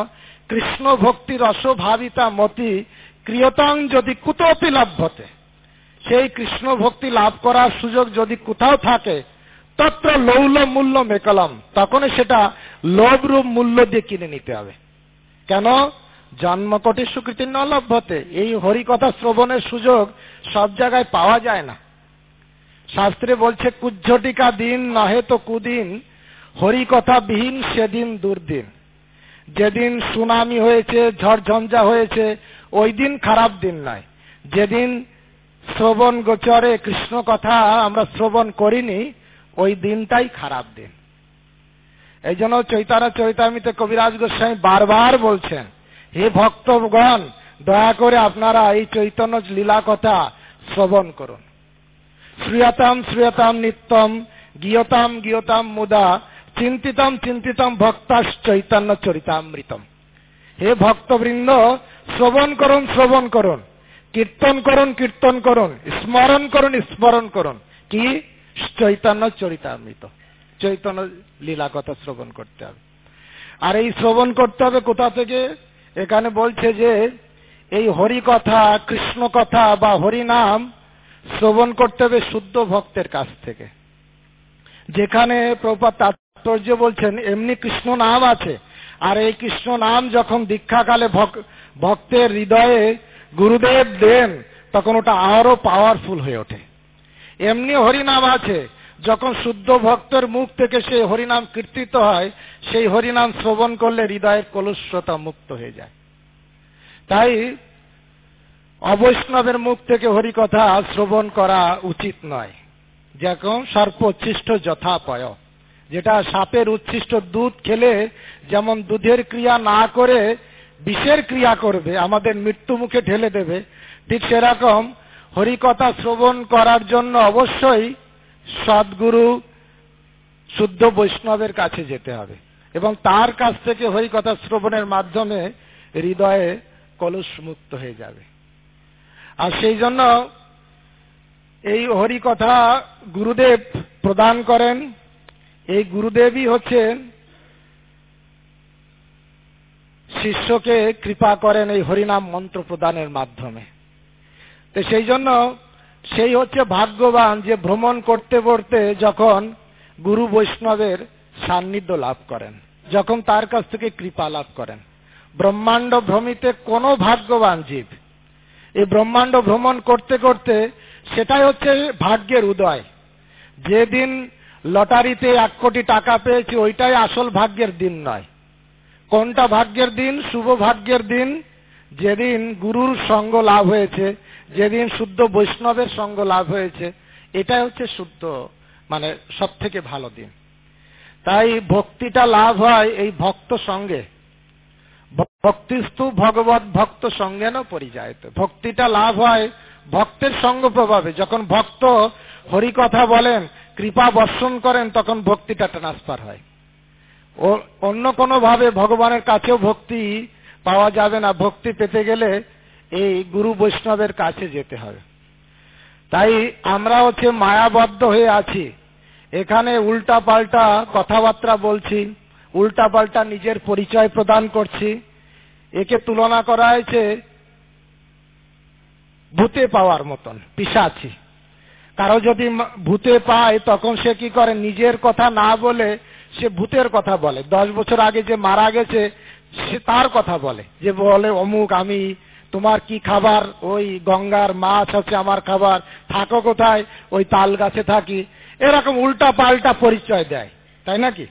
কৃষ্ণ ভক্তি রসভাবিতা মতি ক্রিয়তাং যদি কুতোপি লভ্যতে, সেই কৃষ্ণ ভক্তি লাভ করার সুযোগ যদি কোথাও থাকে, তত্র লৌল মূল্য মেকলম, তখন সেটা লোভ রূপ মূল্য দিয়ে কিনে নিতে হবে। কেন? জন্মকোটি সুকৃতি ন লভ্যতে, এই হরিকথা শ্রবণের সুযোগ সব জায়গায় পাওয়া যায় না। শাস্ত্রে বলছে কুজ্ঝটিকা দিন নহে তো কুদিন, হরিকথা বিহীন সেদিন দুর্দিন। যেদিন সুনামি হয়েছে, ঝড়ঝঞ্ঝা হয়েছে, ওই দিন খারাপ দিন নয়। যেদিন শ্রবণ গোচরে কৃষ্ণ কথা আমরা শ্রবণ করিনি, ওই দিনটাই খারাপ দিন। এই জন্য চৈতন্য চরিতামৃতে কবিরাজ গোস্বামী বারবার বলছেন, হে ভক্তগণ, দয়া করে আপনারা এই চৈতন্য লীলা কথা শ্রবণ করুন। শ্রূয়তাম শ্রূয়তাম নিত্যম, গীয়তাম গীয়তাম মুদা, চিন্তিতম চিন্তিতম ভক্তাস চৈতন্য চরিতামৃতম। হে ভক্তবৃন্দ, শ্রবণ করুন শ্রবণ করুন, কীর্তন করুন কীর্তন করুন, স্মরণ করুন স্মরণ করুন। কি? চৈতন্য চরিতামৃত, চৈতন্য লীলা কথা শ্রবণ করতে হবে। আর এই শ্রবণ করতে হবে কোথা থেকে? এখানে বলছে যে এই হরি কথা, কৃষ্ণ কথা বা হরি নাম শ্রবণ করতে হবে শুদ্ধ ভক্তের কাছ থেকে। যেখানে প্রভুপাদ তাৎপর্য বলছেন এমনি কৃষ্ণ নাম আছে, আর এই কৃষ্ণ নাম যখন দীক্ষাকালে ভক্তের হৃদয়ে গুরুদেব দেন, তখন ওটা আরো পাওয়ারফুল হয়ে ওঠে। এমনি হরিনাম আছে, যখন শুদ্ধ ভক্তের মুখ থেকে সেই হরিনাম কীর্তিত হয়, সেই হরিনাম শ্রবণ করলে হৃদয়ের কলুষতা মুক্ত হয়ে যায়। তাই অবৈষ্ণবের মুখ থেকে হরিকথা শ্রবণ করা উচিত নয়। যেরকম সর্পোচ্ছিষ্ট যথাপয়, যেটা সাপের উচ্ছিষ্ট দুধ খেলে যেমন দুধের ক্রিয়া না করে বিষের ক্রিয়া করবে, আমাদের মৃত্যু মুখে ঢেলে দেবে, ঠিক সেরকম হরিকথা শ্রবণ করার জন্য অবশ্যই সদ্গুরু শুদ্ধ বৈষ্ণবের কাছে যেতে হবে, এবং তার কাছ থেকে হরিকথা শ্রবণের মাধ্যমে হৃদয়ে কলুষ মুক্ত হয়ে যাবে। আর সেই জন্য এই হরিকথা গুরুদেব প্রদান করেন। এই গুরুদেবই হচ্ছেন শিষ্যকে কৃপা করেন এই হরিনাম মন্ত্র প্রদানের মাধ্যমে। তো সেই জন্য সেই হচ্ছে ভাগ্যবান যে ভ্রমণ করতে করতে যখন গুরু বৈষ্ণবের সান্নিধ্য লাভ করেন, যখন তার কাছ থেকে কৃপা লাভ করেন। ব্রহ্মাণ্ড ভ্রমিতে কোনো ভাগ্যবান জীব এই ব্রহ্মাণ্ড ভ্রমণ করতে করতে, সেটাই হচ্ছে ভাগ্যের উদয়। যেদিন লটারিতে 1 কোটি টাকা পেয়েছি, ওইটাই আসল ভাগ্যের দিন নয়। কোনটা ভাগ্যের দিন? শুভ ভাগ্যের দিন, যেদিন গুরুর সঙ্গ লাভ হয়েছে, যেদিন শুদ্ধ বৈষ্ণবের সঙ্গ লাভ হয়েছে, এটাই হচ্ছে শুদ্ধ, মানে সব থেকে ভালো দিন। তাই ভক্তিটা লাভ হয় এই ভক্ত সঙ্গে। ভক্তিস্তু ভগবত ভক্ত সঙ্গেন পরিযায়তে, ভক্তিটা লাভ হয় ভক্তের সঙ্গ প্রভাবে। যখন ভক্ত হরিকথা বলেন, কৃপা বর্ষণ করেন, তখন ভক্তিটা ট্রান্সফার হয়। ও অন্য কোনো ভাবে ভগবানের কাছেও ভক্তি পাওয়া যাবে না। ভক্তি পেতে গেলে এই গুরু বৈষ্ণবের কাছে যেতে হবে। তাই আমরা হচ্ছে মায়াবদ্ধ হয়ে আছি, এখানে উল্টা পাল্টা কথাবার্তা বলছি, উল্টা পাল্টা নিজের পরিচয় প্রদান করছি। একে তুলনা করা হয়েছে ভূতে পাওয়ার মতন, পিশাচি। কারো যদি ভূতে পায়, তখন সে কি করে? নিজের কথা না বলে সে ভূতের কথা বলে। 10 বছর আগে যে মারা গেছে সে তার কথা বলে, যে বলে অমুক, আমি তোমার কি খাবার? ওই গঙ্গার মাছ হচ্ছে আমার খাবার। থাকো কোথায়? ওই তাল গাছে থাকি। এরকম উল্টা পাল্টা পরিচয় দেয়, তাই নাকি?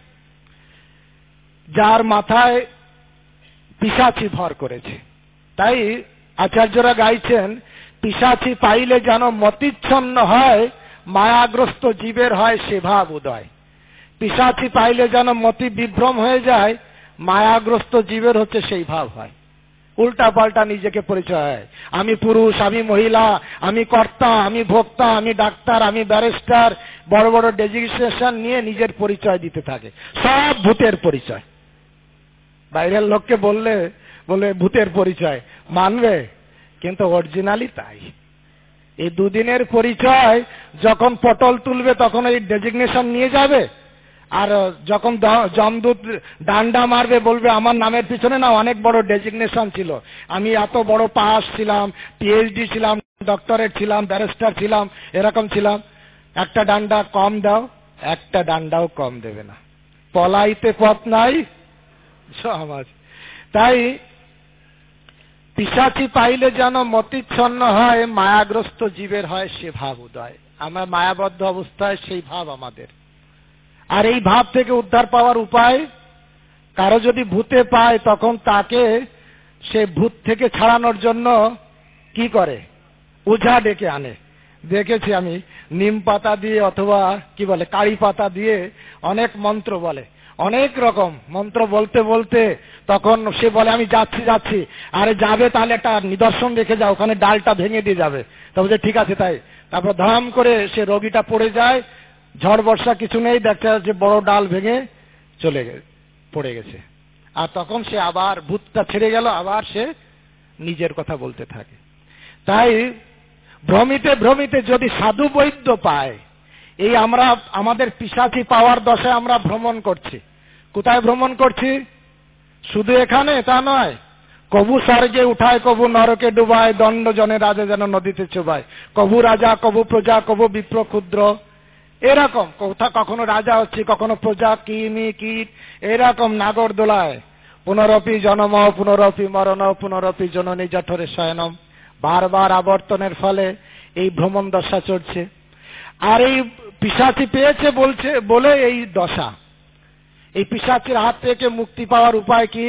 যার মাথায় পিশাচি ভর করেছে। তাই আচার্যরা গাইছেন, পিশাচি পাইলে যেন মতিচ্ছন্ন হয়, মায়াগ্রস্ত জীবের হয় সে ভাব উদয়। পিশাচি পাইলে যেন মতি বিভ্রম হয়ে যায়, মায়াগ্রস্ত জীবের হচ্ছে সেই ভাব হয়। উল্টা পাল্টা নিজেকে পরিচয় হয়। আমি পুরুষ, আমি মহিলা, আমি কর্তা, আমি ভোক্তা, আমি ডাক্তার, আমি ব্যারিস্টার, বড় বড় ডেজিগনেশন নিয়ে নিজের পরিচয় দিতে থাকে। সব ভূতের পরিচয়। বাইরের লোককে বললে ভূতের পরিচয় মানবে, কিন্তু অরিজিনালি তাই। এই 2 দিনের পরিচয় যখন পটল তুলবে, তখন এই ডেজিগনেশন নিয়ে যাবে, আর যখন যমদূত ডান্ডা মারবে বলবে আমার নামের পিছনে না অনেক বড় ডেজিগনেশন ছিল, আমি এত বড় পাস ছিলাম, পিএইচডি ছিলাম, ডক্টরেট ছিলাম, ব্যারিস্টার ছিলাম, এরকম ছিলাম, একটা ডান্ডা কম দাও, একটা ডান্ডাও কম দেবে না। পলাইতে পথ নাই সমাজ। তাই পিশাচি পাইলে যেন মতিচ্ছন্ন হয়, মায়াগ্রস্ত জীবের হয় সে ভাব উদয়। আমরা মায়াবদ্ধ অবস্থায় সেই ভাব আমাদের। আর এই ভাব থেকে উদ্ধার পাওয়ার উপায়, কারো যদি ভূতে পায় তখন তাকে সে ভূত থেকে ছাড়ানোর জন্য কি করে, ওঝা ডেকে আনে। দেখেছি আমি, নিম পাতা দিয়ে অথবা কি বলে কারি পাতা দিয়ে অনেক মন্ত্র বলে, অনেক রকম মন্ত্র বলতে বলতে তখন সে বলে আমি যাচ্ছি যাচ্ছি, আরে যাবে তাহলে একটা নিদর্শন রেখে যাও, ওখানে ডালটা ভেঙে দিয়ে যাবে। তবে ঠিক আছে তাই, তারপর ধাম করে সে রোগীটা পড়ে যায়, ঝড় বর্ষা কিছু নেই, দেখা যাচ্ছে বড় ডাল ভেঙে পড়ে গেছে। আর তখন সে আবার ভূতটা ছেড়ে গেল, আবার সে নিজের কথা বলতে থাকে। তাই ভ্রমিতে ভ্রমিতে যদি সাধু বৈদ্য পায়, এই আমরা আমাদের পিশাচি পাওয়ার দশায় আমরা ভ্রমণ করছি। কোথায় ভ্রমণ করছি? শুধু এখানে তা নয়, কবু স্বর্গে উঠায়, কবু নরকে ডুবায়, দণ্ড জনে রাজা যেন নদীতে চুবায়। কবু রাজা, কবু প্রজা, কবু বিপ্র ক্ষুদ্র, এরকম কখনো রাজা হচ্ছে, কখনো প্রজা, কিমি কীট, এরকম নাগর দোলায়। পুনরপি জনম পুনরপি মরণ পুনরপি জননী জঠরে শয়নম, বারবার আবর্তনের ফলে এই ভ্রমণ দশা চলছে। আর এই পিশাচি পেয়েছে বলে এই দশা। এই পিশাচির হাত থেকে মুক্তি পাওয়ার উপায় কি?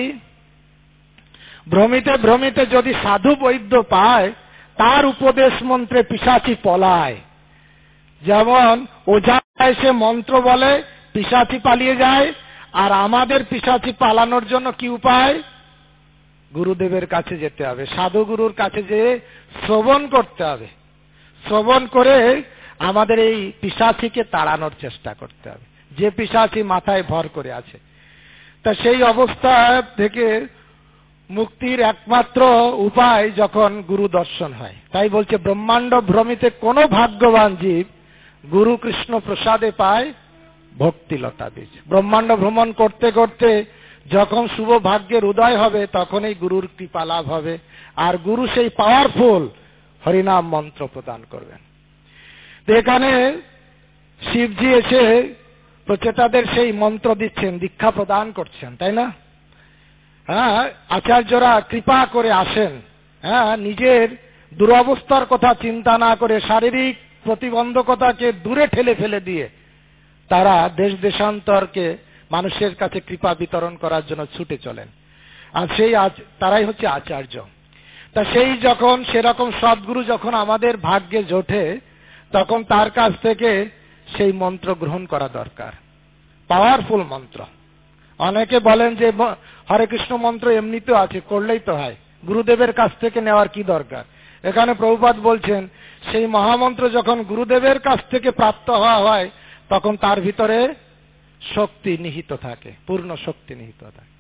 ভ্রমিতে ভ্রমিতে যদি সাধু বৈদ্য পায়, তার উপদেশ মন্ত্রে পিশাচি পলায়। যেমন ওঝা এসে মন্ত্র বলে, পিশাচি পালিয়ে যায়। আর আমাদের পিশাচি পালানোর জন্য কি উপায়? গুরুদেবের কাছে যেতে হবে, সাধু গুরুর কাছে যেয়ে শ্রবণ করতে হবে। শ্রবণ করে আমাদের এই পিশাচিকে তাড়ানোর চেষ্টা করতে হবে, যে পিশাচি মাথায় ভর করে আছে। তা সেই অবস্থা থেকে মুক্তির একমাত্র উপায় যখন গুরু দর্শন হয়। তাই বলছে ব্রহ্মাণ্ড ভ্রমিতে কোন ভাগ্যবান জীব গুরু কৃষ্ণ প্রসাদে পায় ভক্তিলতা বীজ। ব্রহ্মাণ্ড ভ্রমণ করতে করতে যখন শুভ ভাগ্যের উদয় হবে, তখনই গুরুর কৃপা লাভ হবে। আর গুরু সেই পাওয়ারফুল হরিনাম মন্ত্র প্রদান করবেন। তো এখানে শিবজি এসে প্রচেতাদের সেই মন্ত্র দিচ্ছেন, দীক্ষা প্রদান করছেন, তাই না? হ্যাঁ, আচার্যরা কৃপা করে আসেন। হ্যাঁ, নিজের দুরবস্থার কথা চিন্তা না করে, শারীরিক প্রতিবন্ধকতাকে দূরে ঠেলে ফেলে দিয়ে তারা দেশ দেশান্তরকে মানুষের কাছে কৃপা বিতরণ করার জন্য ছুটে চলেন। আর সেই তারাই হচ্ছে আচার্য। তা সেই যখন সেরকম সদ্গুরু যখন আমাদের ভাগ্যে জোটে, তখন তার কাছ থেকে সেই মন্ত্র গ্রহণ করা দরকার, পাওয়ারফুল মন্ত্র। অনেকে বলেন যে হরে কৃষ্ণ মন্ত্র এমনিতেও আছে, করলেই তো হয়, গুরুদেবের কাছ থেকে নেওয়ার কি দরকার? এখানে প্রভুপাদ বলছেন সেই মহামন্ত্র যখন গুরুদেবের কাছ থেকে প্রাপ্ত হওয়া হয়, তখন তার ভিতরে শক্তি নিহিত থাকে, পূর্ণ শক্তি নিহিত থাকে।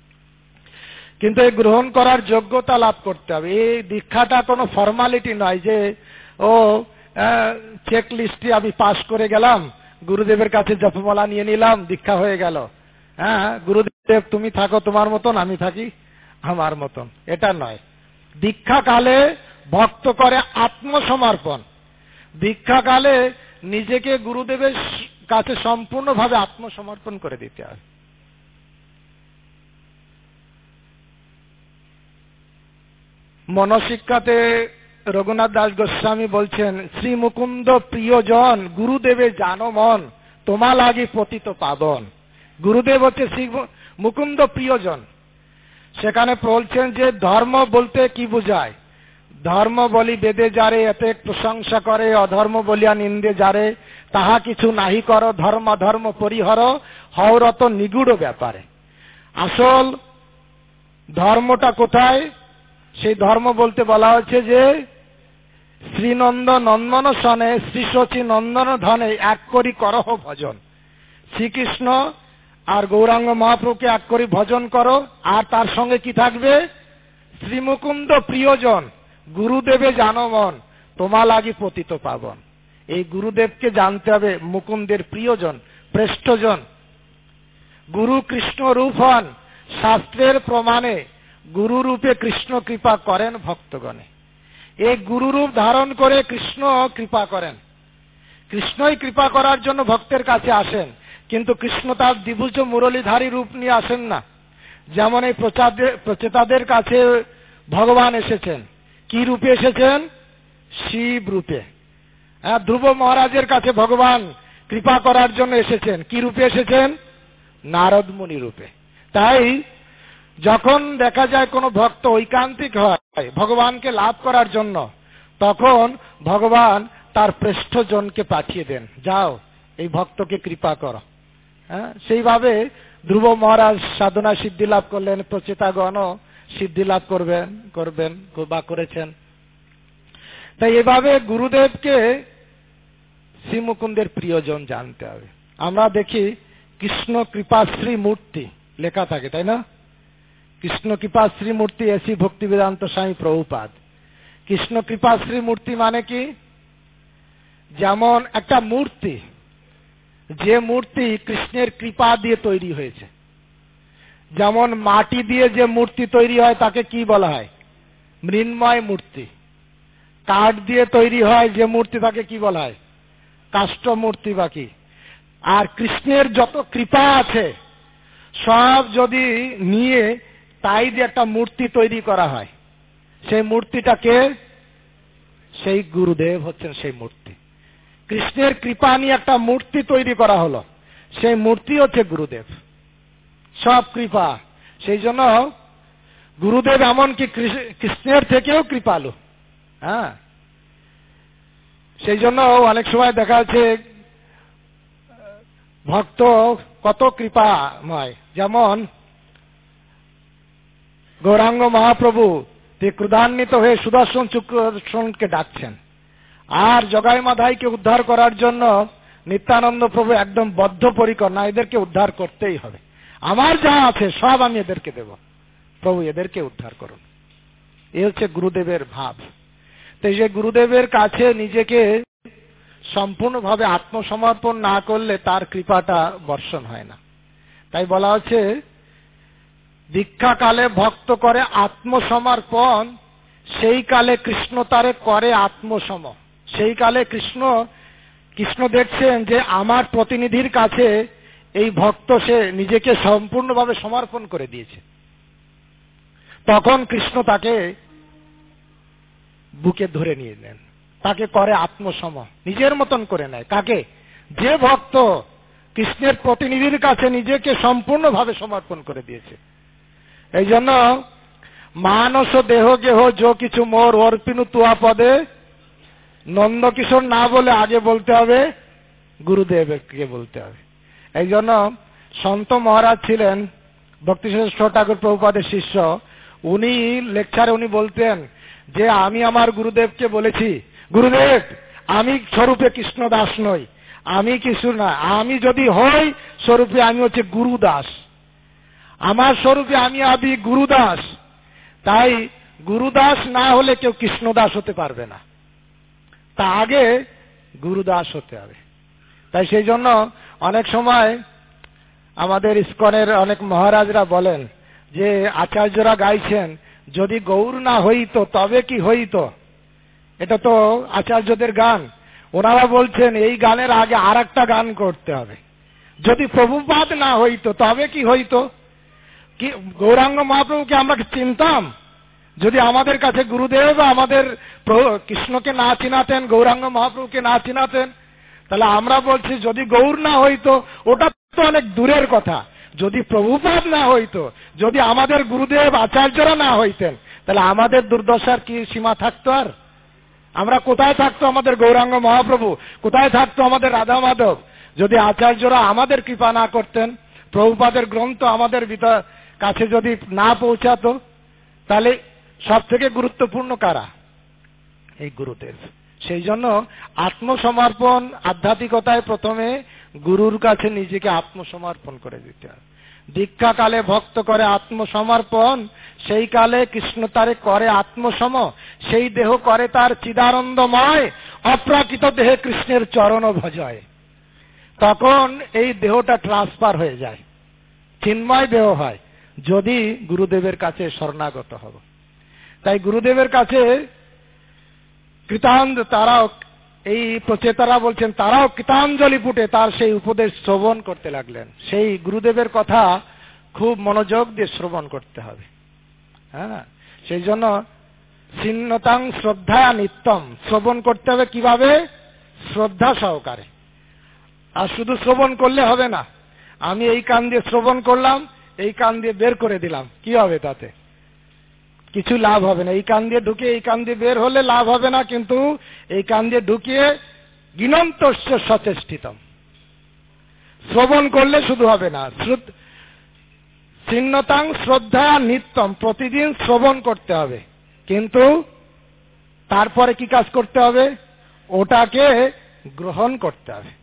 কিন্তু এই গ্রহণ করার যোগ্যতা লাভ করতে হবে। এই দীক্ষাটা কোনো ফর্মালিটি নয় যে ও চেক লিস্টে আমি পাস করে গেলাম, গুরুদেবের কাছে জপমালা নিয়ে নিলাম, দীক্ষা হয়ে গেল। হ্যাঁ, গুরুদেব তুমি থাকো তোমার মতন, আমি থাকি আমার মতন, এটা নয়। দীক্ষাকালে ভক্ত করে আত্মসমর্পণ। দীক্ষাকালে নিজেকে গুরুদেবের কাছে সম্পূর্ণভাবে আত্মসমর্পণ করে দিতে হবে। মনশিক্ষাতে রঘুনাথ দাস গোস্বামী বলছেন, শ্রী মুকুন্দ প্রিয়জন গুরুদেবে জানো মন, তোমা লাগি পতিত পাবন। গুরুদেব হচ্ছে শ্রী মুকুন্দ প্রিয়জন। সেখানে বলছেন যে ধর্ম বলতে কি বোঝায়? ধর্ম বলি বেদে যারে এতে প্রশংসা করে, অধর্ম বলিয়া নিন্দে যারে, তাহা কিছু নাহি কর, ধর্ম ধর্ম পরিহর, হওরত নিগুড় ব্যাপারে। আসল ধর্মটা কোথায়? সেই ধর্ম বলতে বলা হচ্ছে যে শ্রীনন্দ নন্দন সনে শ্রী শচী নন্দন ধনে এক করি করহ ভজন। শ্রীকৃষ্ণ আর গৌরাঙ্গ মহাপ্রভুকে এক করি ভজন করো, আর তার সঙ্গে কি থাকবে? শ্রীমুকুন্দ প্রিয়জন গুরুদেবে জানো মন, তোমা লাগি পতিত পাবন। এই গুরুদেবকে জানতে হবে, মুকুন্দের প্রিয়জন, শ্রেষ্ঠজন, গুরু কৃষ্ণ রূপ হন, শাস্ত্রের প্রমাণে গুরু রূপে কৃষ্ণ কৃপা করেন ভক্তগণে। এই গুরু রূপ ধারণ করে কৃষ্ণ কৃপা করেন। কৃষ্ণই কৃপা করার জন্য ভক্তের কাছে আসেন, কিন্তু কৃষ্ণ তার দ্বিভুজ মুরলীধারী রূপ নিয়ে আসেন না। যেমন এই প্রচেতাদের কাছে ভগবান এসেছেন, কি রূপে এসেছেন? শিব রূপে। ধ্রুব মহারাজের কাছে ভগবান কৃপা করার জন্য এসেছেন, কি রূপে এসেছেন? নারদ মুনি রূপে। তাই যখন দেখা যায় কোনো ভক্ত ঐকান্তিক হয় ভগবানকে লাভ করার জন্য, তখন ভগবান তার পৃষ্ঠজনকে পাঠিয়ে দেন, যাও এই ভক্তকে কৃপা করো। সেইভাবে ধ্রুব মহারাজ সাধনা সিদ্ধি লাভ করলেন, প্রচেতাগণও সিদ্ধি লাভ করবেন বা করেছেন। তাই এভাবে গুরুদেবকে শ্রীমুকুন্দের প্রিয়জন জানতে হবে। আমরা দেখি কৃষ্ণ কৃপাশ্রী মূর্তি লেখা থাকে, তাই না? কৃষ্ণ কৃপাশ্রী মূর্তি এসি ভক্তি বেদান্ত স্বামী প্রভুপাদ। কৃষ্ণ কৃপাশ্রী মূর্তি মানে কি? যেমন একটা মূর্তি, যে মূর্তি কৃষ্ণের কৃপা দিয়ে তৈরি হয়েছে। যেমন মাটি দিয়ে যে মূর্তি তৈরি হয় তাকে কি বলা হয়? মৃন্ময় মূর্তি। কাঠ দিয়ে তৈরি হয় যে মূর্তি তাকে কি বলা হয়? কাষ্ঠ মূর্তি। বাকি আর কৃষ্ণের যত কৃপা আছে সব যদি নিয়ে তাই দিয়ে একটা মূর্তি তৈরি করা হয়, সেই মূর্তিটাকে সেই গুরুদেব হচ্ছেন সেই মূর্তি। কৃষ্ণের কৃপা নিয়ে একটা মূর্তি তৈরি করা হলো, সেই মূর্তি হচ্ছে গুরুদেব। সব কৃপা, সেই জন্য গুরুদেব এমনকি কৃষ্ণের থেকেও কৃপালু। সেই জন্য অনেক সময় দেখা যাচ্ছে ভক্ত কত কৃপাময়। যেমন গৌরাঙ্গ মহাপ্রভু ক্রোধান্বিত হয়ে সুদর্শন চক্রকে ডাকছেন, আর জগাই মাধাইকে উদ্ধার করার জন্য নিত্যানন্দ প্রভু একদম বদ্ধপরিকর, না এদেরকে উদ্ধার করতেই হবে, আমার যা আছে সব আমি এদেরকে দেব, প্রভু এদেরকে উদ্ধার করুন। এ হচ্ছে গুরুদেবের ভাব। তো যে গুরুদেবের কাছে নিজেকে সম্পূর্ণভাবে আত্মসমর্পণ না করলে তার কৃপাটা বর্ষণ হয় না। তাই বলা হচ্ছে দীক্ষা কালে ভক্ত করে আত্মসমর্পণ, সেই কালে কৃষ্ণ তারে করে আত্মসম। সেই কালে কৃষ্ণ দেখছেন যে আমার প্রতিনিধির কাছে এই ভক্ত সে নিজেকে সম্পূর্ণভাবে সমর্পণ করে দিয়েছে, তখন কৃষ্ণ তাকে বুকে ধরে নিয়ে নেন, তাকে করে আত্মসম, নিজের মতন করে নেয়। কাকে? যে ভক্ত কৃষ্ণের প্রতিনিধির কাছে নিজেকে সম্পূর্ণভাবে সমর্পণ করে দিয়েছে। এই জন্য মানস দেহ গেহ যো কিছু মোর অর্পিনু তুয়া পদে, নন্দকিশোর না বলে আগে বলতে হবে গুরুদেবকে বলতে হবে। এই জন্য সন্ত মহারাজ ছিলেন ভক্তিশ্রেষ্ঠ ঠাকুর প্রভুপাদের শিষ্য। উনি লেকচারে উনি বলতেন যে আমি আমার গুরুদেবকে বলেছি, গুরুদেব আমি স্বরূপে কৃষ্ণ দাস নই, আমি কিছু না, আমি যদি হই স্বরূপে আমি হচ্ছে গুরুদাস, আমার স্বরূপে আমি আদি গুরুদাস। তাই গুরুদাস না হলে কেউ কৃষ্ণদাস হতে পারবে না, তা আগে গুরুদাস হতে হবে। তাই সেই জন্য অনেক সময় আমাদের ইস্কনের অনেক মহারাজরা বলেন যে আচার্যরা গাইছেন, যদি গৌর না হইতো তবে কি হইতো। এটা তো আচার্যদের গান। ওনারা বলছেন এই গানের আগে আর একটা গান করতে হবে, যদি প্রভুপাদ না হইতো তবে কি হইতো। কি গৌরাঙ্গ মহাপ্রভুকে আমরা চিনতাম যদি আমাদের কাছে গুরুদেব আমাদের কৃষ্ণকে না চিনাতেন, গৌরাঙ্গ মহাপ্রভুকে না চিনাতেন? তাহলে আমরা বলছি যদি গৌর না হইতো ওটা তো অনেক দূরের কথা, যদি প্রভুপাদ না হইতো, যদি আমাদের গুরুদেব আচার্যরা না হইতেন, তাহলে আমাদের দুর্দশার কি সীমা থাকতো? আর আমরা কোথায় থাকতো আমাদের গৌরাঙ্গ মহাপ্রভু, কোথায় থাকতো আমাদের রাধা মাধব, যদি আচার্যরা আমাদের কৃপা না করতেন, প্রভুপাদের গ্রন্থ আমাদের কাছে যদি না পৌঁছাতো? তাহলে সব থেকে গুরুত্বপূর্ণ কারা? এই গুরুদেব। সেই জন্য আত্মসমর্পণ, আধ্যাত্মিকতায় প্রথমে গুরুর কাছে নিজেকে আত্মসমর্পণ করে দিতে হবে। দীক্ষা কালে ভক্ত করে আত্মসমর্পণ, সেই কালে কৃষ্ণ তারে করে আত্মসম, সেই দেহ করে তার চিদানন্দময়, অপ্রাকৃত দেহে কৃষ্ণের চরণ ভজয়। তখন এই দেহটা ট্রান্সফার হয়ে যায়, চিন্ময় দেহ হয় যদি গুরুদেবের কাছে শরণাগত হব। তাই গুরুদেবের কাছে তারাও এই প্রচেতারা বলছেন, তারাও কৃতাঞ্জলি পুটে তার সেই উপদেশ শ্রবণ করতে লাগলেন। সেই গুরুদেবের কথা খুব মনোযোগ দিয়ে শ্রবণ করতে হবে। হ্যাঁ, সেই জন্য ছিন্নতাং শ্রদ্ধা নিত্যম, শ্রবণ করতে হবে কিভাবে? শ্রদ্ধা সহকারে। আর শুধু শ্রবণ করলে হবে না। আমি এই কান দিয়ে শ্রবণ করলাম, এই কান দিয়ে বের করে দিলাম, কি হবে? তাতে কিছু লাভ হবে না। এই কান দিয়ে ঢুকে এই কান দিয়ে বের হলে লাভ হবে না, কিন্তু এই কান দিয়ে ঢুকিয়ে গিনন্তস্য সচেষ্টিতম, শ্রবণ করলে শুধু হবে না। ছিন্নতাং শ্রদ্ধা নিত্যম, প্রতিদিন শ্রবণ করতে হবে, কিন্তু তারপরে কি কাজ করতে হবে? ওটাকে গ্রহণ করতে হবে,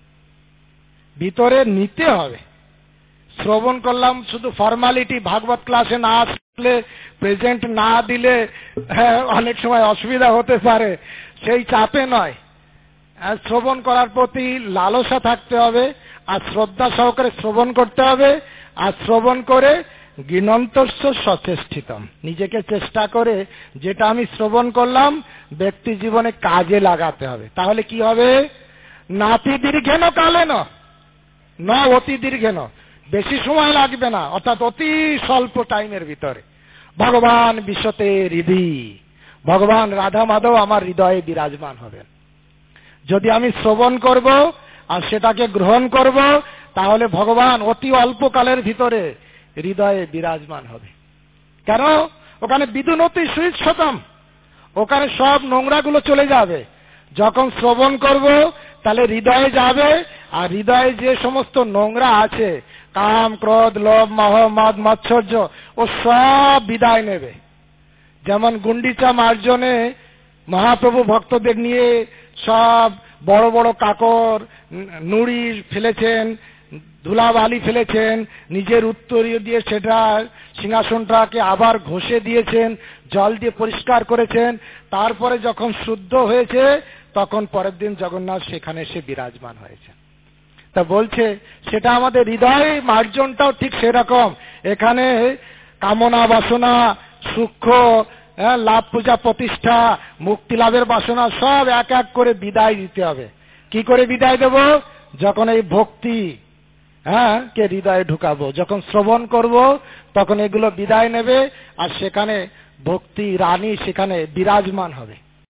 ভিতরে নিতে হবে। শ্রবণ করলাম শুধু ফর্মালিটি, ভাগবত ক্লাসে না আসলে, প্রেজেন্ট না দিলে অনেক সময় অসুবিধা হতে পারে, সেই চাপে নয়। শ্রবণ করার প্রতি লালসা থাকতে হবে, আর শ্রদ্ধা সহকারে শ্রবণ করতে হবে। আর শ্রবণ করে গিনন্তস্য সচেষ্টিতম, নিজেকে চেষ্টা করে যেটা আমি শ্রবণ করলাম ব্যক্তি জীবনে কাজে লাগাতে হবে। তাহলে কি হবে? নাতি দীর্ঘেন কালেন ন অতি দীর্ঘেন, বেশি সময় লাগবে না, অর্থাৎ অতি স্বল্প টাইমের ভিতরে ভগবান বিশ্বতে হৃদি, ভগবান রাধা মাধব আমার হৃদয়ে বিরাজমান হবেন। যদি আমি শ্রবণ করব আর সেটাকে গ্রহণ করব, তাহলে ভগবান অতি অল্প কালের ভিতরে হৃদয়ে বিরাজমান হবে। কেন? ওখানে বিদুনতি সুইচ্ছতম, ওখানে সব নোংরাগুলো চলে যাবে। যখন শ্রবণ করব তাহলে হৃদয়ে যাবে, আর হৃদয়ে যে সমস্ত নোংরা আছে, কাম ক্রোধ লোভ মোহ মদ মাৎসর্য, ও সব বিদায় নেবে। যেমন গুন্ডিচা মার্জনে মহাপ্রভু ভক্তদের নিয়ে সব বড় বড় কাকর নুড়ি ফেলেছেন, ধুলাবালি ফেলেছেন, নিজের উত্তরীয় দিয়ে সেটা সিংহাসনটাকে আবার ঘষে দিয়েছেন, জল দিয়ে পরিষ্কার করেছেন। তারপরে যখন শুদ্ধ হয়েছে তখন পরের দিন জগন্নাথ সেখানে এসে বিরাজমান হয়েছে। তা বলছে সেটা আমাদের হৃদয় মার্জনটাও ঠিক সেরকম। এখানে কামনা বাসনা সূক্ষ্ম লাভ পূজা প্রতিষ্ঠা মুক্তি লাভের বাসনা সব এক এক করে বিদায় দিতে হবে। কি করে বিদায় দেব? যখন এই ভক্তি কে হৃদয়ে ঢুকাবো, যখন শ্রবণ করব তখন এগুলো বিদায় নেবে, আর সেখানে ভক্তি রানী সেখানে বিরাজমান হবে,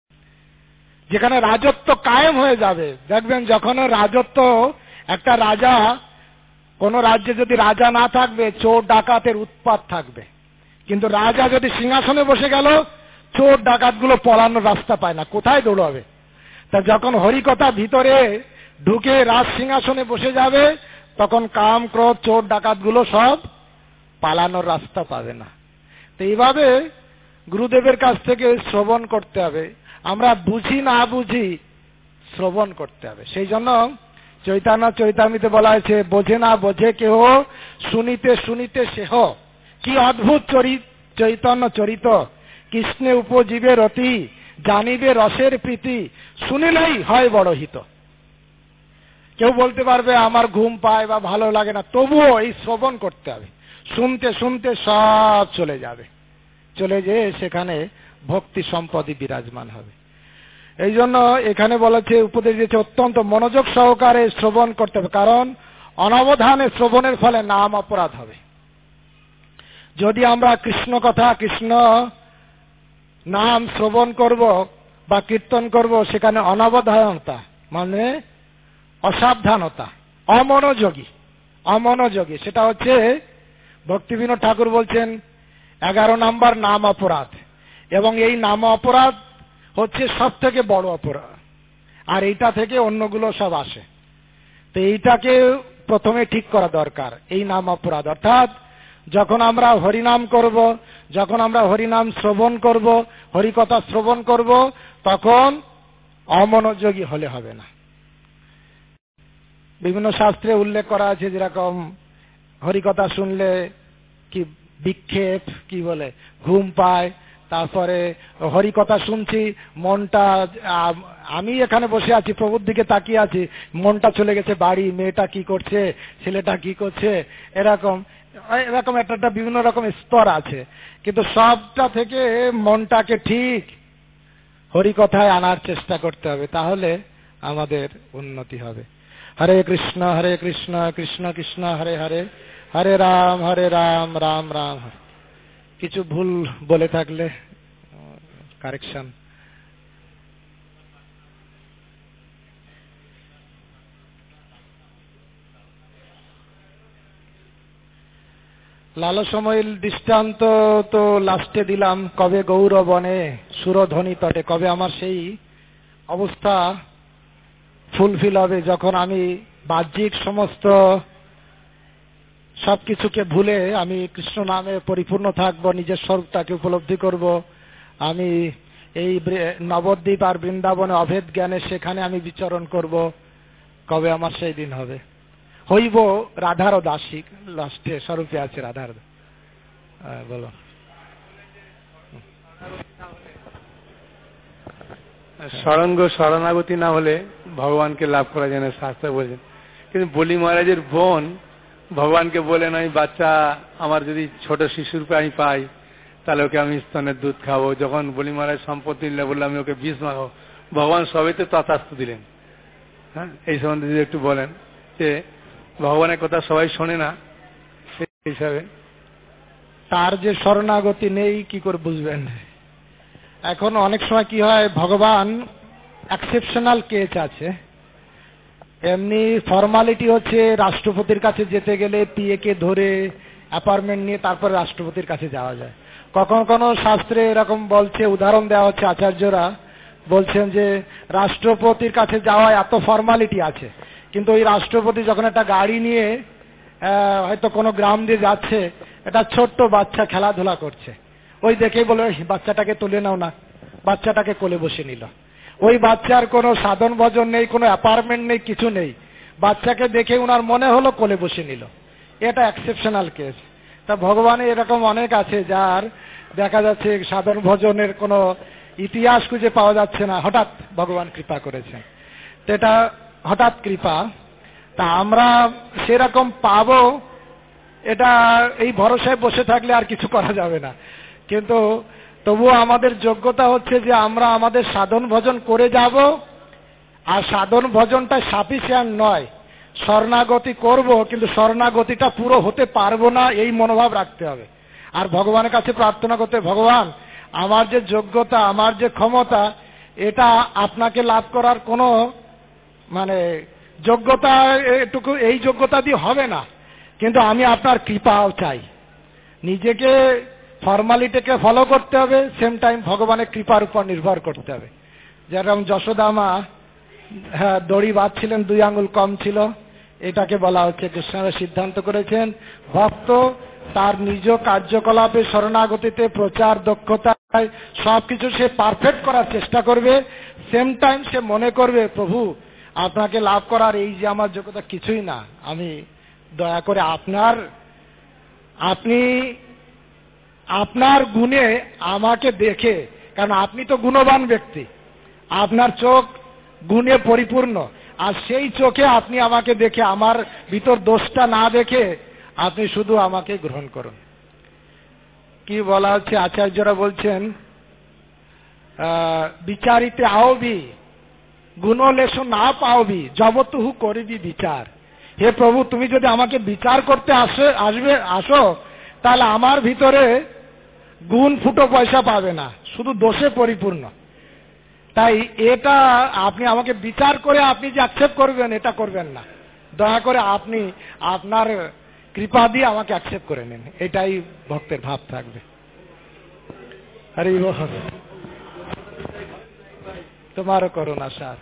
যেখানে রাজত্ব কায়েম হয়ে যাবে। দেখবেন যখন রাজত্ব, একটা রাজা, কোন রাজ্যে যদি রাজা না থাকবে চোর ডাকাতের উৎপাত থাকবে, কিন্তু রাজা যদি সিংহাসনে বসে গেল চোর ডাকাতগুলো পলানোর রাস্তা পায় না, কোথায় দৌড়াবে? তা যখন হরিকথা ভিতরে ঢুকে রাজ সিংহাসনে বসে যাবে তখন কাম ক্রোধ চোর ডাকাতগুলো সব পালানোর রাস্তা পাবে না। তো এইভাবে গুরুদেবের কাছ থেকে শ্রবণ করতে হবে। আমরা বুঝি না বুঝি শ্রবণ করতে হবে। সেই জন্য চৈতন্য চৈতামিতে বলা হয়েছে, বোঝে না বোঝে কেহ, শুনিতে শুনিতে সেহ। কি অদ্ভুত চৈতন্য চরিত, কৃষ্ণে উপজীবে রতি, জানিবে রসের প্রীতি, শুনিলেই হয় বড় হিত। কেউ বলতে পারবে আমার ঘুম পায় বা ভালো লাগে না, তবুও এই শ্রবণ করতে হবে। শুনতে শুনতে সব চলে যাবে, চলে যেয়ে সেখানে ভক্তি সম্পদই বিরাজমান হবে। এই জন্য এখানে বলেছে, উপদেশ দিয়েছে অত্যন্ত মনোযোগ সহকারে শ্রবণ করতে হবে, কারণ অনবধানে শ্রবণের ফলে নাম অপরাধ হবে। যদি আমরা কৃষ্ণ কথা কৃষ্ণ নাম শ্রবণ করব বা কীর্তন করব, সেখানে অনবধানতা মানে অসাবধানতা, অমনোযোগী, সেটা হচ্ছে ভক্তিবিনোদ ঠাকুর বলছেন 11 নম্বর নাম অপরাধ। এবং এই নাম অপরাধ হচ্ছে সব থেকে বড় অপরাধ, আর এইটা থেকে অন্যগুলো সব আসে। তো এইটাকে প্রথমে ঠিক করা দরকার। এই নাম অপরাধ অর্থাৎ যখন আমরা হরিনাম করব, যখন আমরা হরিনাম শ্রবণ করব, হরিকথা শ্রবণ করব, তখন অমনোযোগী হলে হবে না। বিভিন্ন শাস্ত্রে উল্লেখ করা আছে, যেরকম হরিকথা শুনলে কি বিক্ষেপ, কি বলে, ঘুম পায়। তারপরে হরিকথা শুনছি, মনটা, আমি এখানে বসে আছি প্রভুর দিকে তাকিয়ে আছি, মনটা চলে গেছে বাড়ি, মেয়েটা কি করছে, ছেলেটা কি করছে, এরকম এরকম একটা বিভিন্ন রকম স্তর আছে, কিন্তু সবটা থেকে মনটাকে ঠিক হরিকথায় আনার চেষ্টা করতে হবে, তাহলে আমাদের উন্নতি হবে। হরে কৃষ্ণ কৃষ্ণ কৃষ্ণ হরে হরে, হরে রাম রাম রাম হরে। কিছু ভুল বলে থাকলে কারেকশন। লালসময়ীর দৃষ্টান্ত তো লাস্টে দিলাম, কবে গৌর বনে সুরধ্বনি তটে, কবে আমার সেই অবস্থা ফুলফিল হবে যখন আমি বাহ্যিক সমস্ত সবকিছুকে ভুলে আমি কৃষ্ণ নামে পরিপূর্ণ থাকব, নিজের স্বরূপটাকে উপলব্ধি করব। আমি এই নবদ্বীপ আর বৃন্দাবনে অভেদ জ্ঞানে সেখানে আমি বিচরণ করব, কবে আমার সেই দিন হবে। হইব রাধার দাসী, লাস্টে স্বরূপে আছে রাধার। বলো। সরঙ্গ শরণাগতি না হলে ভগবানকে লাভ করা যায় না, শাস্ত্র বলছেন। কিন্তু বলি মহারাজের বোন ভগবানকে বলেন, আমি বাচ্চা আমার যদি ছোট শিশুর আমি পাই তাহলে ওকে আমি স্তনের দুধ খাবো। যখন বলি মহারাজ সম্পত্তি নিলে বললাম আমি ওকে বিষ মাখাবো, ভগবান সবেতে তথাস্তু দিলেন। হ্যাঁ, এই সম্বন্ধে যদি একটু বলেন যে ভগবানের কথা সবাই শোনে না, সেই হিসাবে তার যে শরণাগতি নেই কি করে বুঝবেন। এখন অনেক সময় কি হয়, ভগবান এক্সেপশনাল কেস আছে। এমনি ফর্মালিটি হচ্ছে রাষ্ট্রপতির কাছে যেতে গেলে পিএ কে ধরে অ্যাপয়েন্টমেন্ট নিয়ে তারপরে রাষ্ট্রপতির কাছে যাওয়া যায়। কখনো কোনো শাস্ত্রে এরকম বলছে, উদাহরণ দেওয়া হচ্ছে, আচার্যরা বলছেন যে রাষ্ট্রপতির কাছে যাওয়ায় এত ফর্মালিটি আছে, কিন্তু ওই রাষ্ট্রপতি যখন একটা গাড়ি নিয়ে হয়তো কোনো গ্রাম দিয়ে যাচ্ছে, একটা ছোট্ট বাচ্চা খেলাধুলা করছে, ওই দেখেই বলে বাচ্চাটাকে তুলে নাও না, বাচ্চাটাকে কোলে বসে নিল। ওই বাচ্চার কোনো সাধন ভজন নেই, কোনো অ্যাপার্টমেন্ট নেই, কিছু নেই, বাচ্চাকে দেখে উনার মনে হলো কোলে বসে নিল। এটা এক্সেপশনাল কেস। তা ভগবানের এরকম অনেক আছে যার দেখা যাচ্ছে সাধন ভজনের কোনো ইতিহাস খুঁজে পাওয়া যাচ্ছে না, হঠাৎ ভগবান কৃপা করেছেন। তো এটা হঠাৎ কৃপা, তা আমরা সেরকম পাবো এটা এই ভরসায় বসে থাকলে আর কিছু করা যাবে না। কিন্তু তবুও আমাদের যোগ্যতা হচ্ছে যে আমরা আমাদের সাধন ভজন করে যাব, আর সাধন ভজনটা সাফিসিয়েন্ট নয়, শরণাগতি করব কিন্তু শরণাগতিটা পুরো হতে পারবো না, এই মনোভাব রাখতে হবে। আর ভগবানের কাছে প্রার্থনা করতে, ভগবান আমার যে যোগ্যতা, আমার যে ক্ষমতা, এটা আপনাকে লাভ করার কোনো মানে যোগ্যতা এটুকু, এই যোগ্যতা দিয়ে হবে না, কিন্তু আমি আপনার কৃপাও চাই। নিজেকে ফর্মালিটিকে ফলো করতে হবে, সেম টাইম ভগবানের কৃপার উপর নির্ভর করতে হবে। যেরকম যশোদা মা দড়ি বাঁধছিলেন, 2 আঙ্গুল কম ছিল, এটাকে বলা হচ্ছে কৃষ্ণের সিদ্ধান্ত করেছেন ভক্ত তার নিজ কার্যকলাপে, শরণাগতিতে, প্রচার দক্ষতায় সবকিছু সে পারফেক্ট করার চেষ্টা করবে। সেম টাইম সে মনে করবে প্রভু আপনাকে লাভ করার এই যে আমার যোগ্যতা কিছুই না, আমি দয়া করে আপনি আপনার গুণে আমাকে দেখে, কারণ আপনি তো গুণবান ব্যক্তি, আপনার চোখ গুণে পরিপূর্ণ, আর সেই চোখে আপনি আমাকে দেখে আমার ভিতর দোষটা না দেখে আপনি শুধু আমাকে গ্রহণ করুন। কি বলা হচ্ছে, আচার্যরা বলছেন বিচারিতে আওবি গুণলেশ না পাওবি জবতুহু করিবি বিচার। হে প্রভু, তুমি যদি আমাকে বিচার করতে আসো তাহলে আমার ভিতরে গুণ ফুটো পয়সা পাবে না, শুধু দোষে পরিপূর্ণ। তাই এটা আপনি আমাকে বিচার করে আপনি যে অ্যাকসেপ্ট করবেন, এটা করবেন না, দয়া করে আপনি আপনার কৃপা দিয়ে আমাকে অ্যাকসেপ্ট করে নেন, এটাই ভক্তের ভাব থাকবে। হরি বল। তোমারও করুণা স্যার।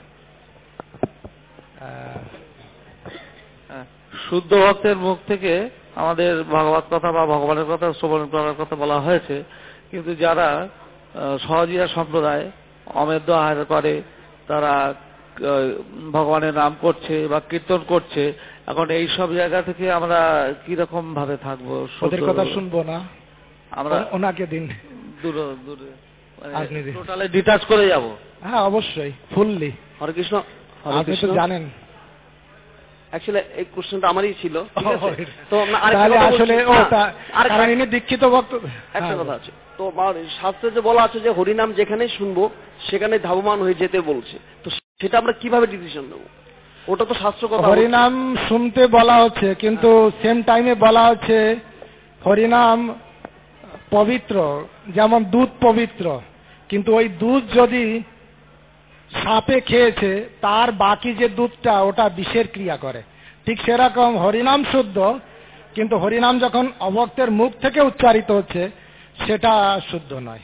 শুদ্ধ ভক্তের মুখ থেকে আমাদের ভগবত কথা বা ভগবানের কথা শ্রবণ করার কথা বলা হয়েছে, কিন্তু যারা সহজিয়া সম্প্রদায় অমেদ্য আহার করে, তারা ভগবানের নাম করছে বা কীর্তন করছে, এখন এই সব জায়গা থেকে আমরা কিরকম ভাবে থাকবো? ওদের কথা শুনবো না, আমরা ওনাকে দিন দূরে টোটালি ডিটাচ করে যাব। হ্যাঁ অবশ্যই, ফুললি। হরে কৃষ্ণ। আপনি তো জানেন অ্যাকচুয়ালি এই কোশ্চেনটা আমারই ছিল, ঠিক আছে? তো আসলে দীক্ষিত ভক্ত একটা কথা আছে, তো শাস্ত্রে যে বলা আছে যে হরিনাম যেখানেই শুনবো সেখানে ধাবমান হয়ে যেতে বলছে, তো সেটা আমরা কিভাবে ডিসিশন নেব? ওটা তো শাস্ত্র কথা। হরিনাম শুনতে বলা হচ্ছে, কিন্তু সেম টাইমে বলা হচ্ছে হরিনাম পবিত্র, যেমন দুধ পবিত্র, কিন্তু ওই দুধ যদি সাপে খেয়েছে তার বাকি যে দুধটা ওটা বিষের ক্রিয়া করে, ঠিক সেরকম হরিনাম শুদ্ধ, কিন্তু হরিনাম যখন অভক্তের মুখ থেকে উচ্চারিত হচ্ছে সেটা শুদ্ধ নয়।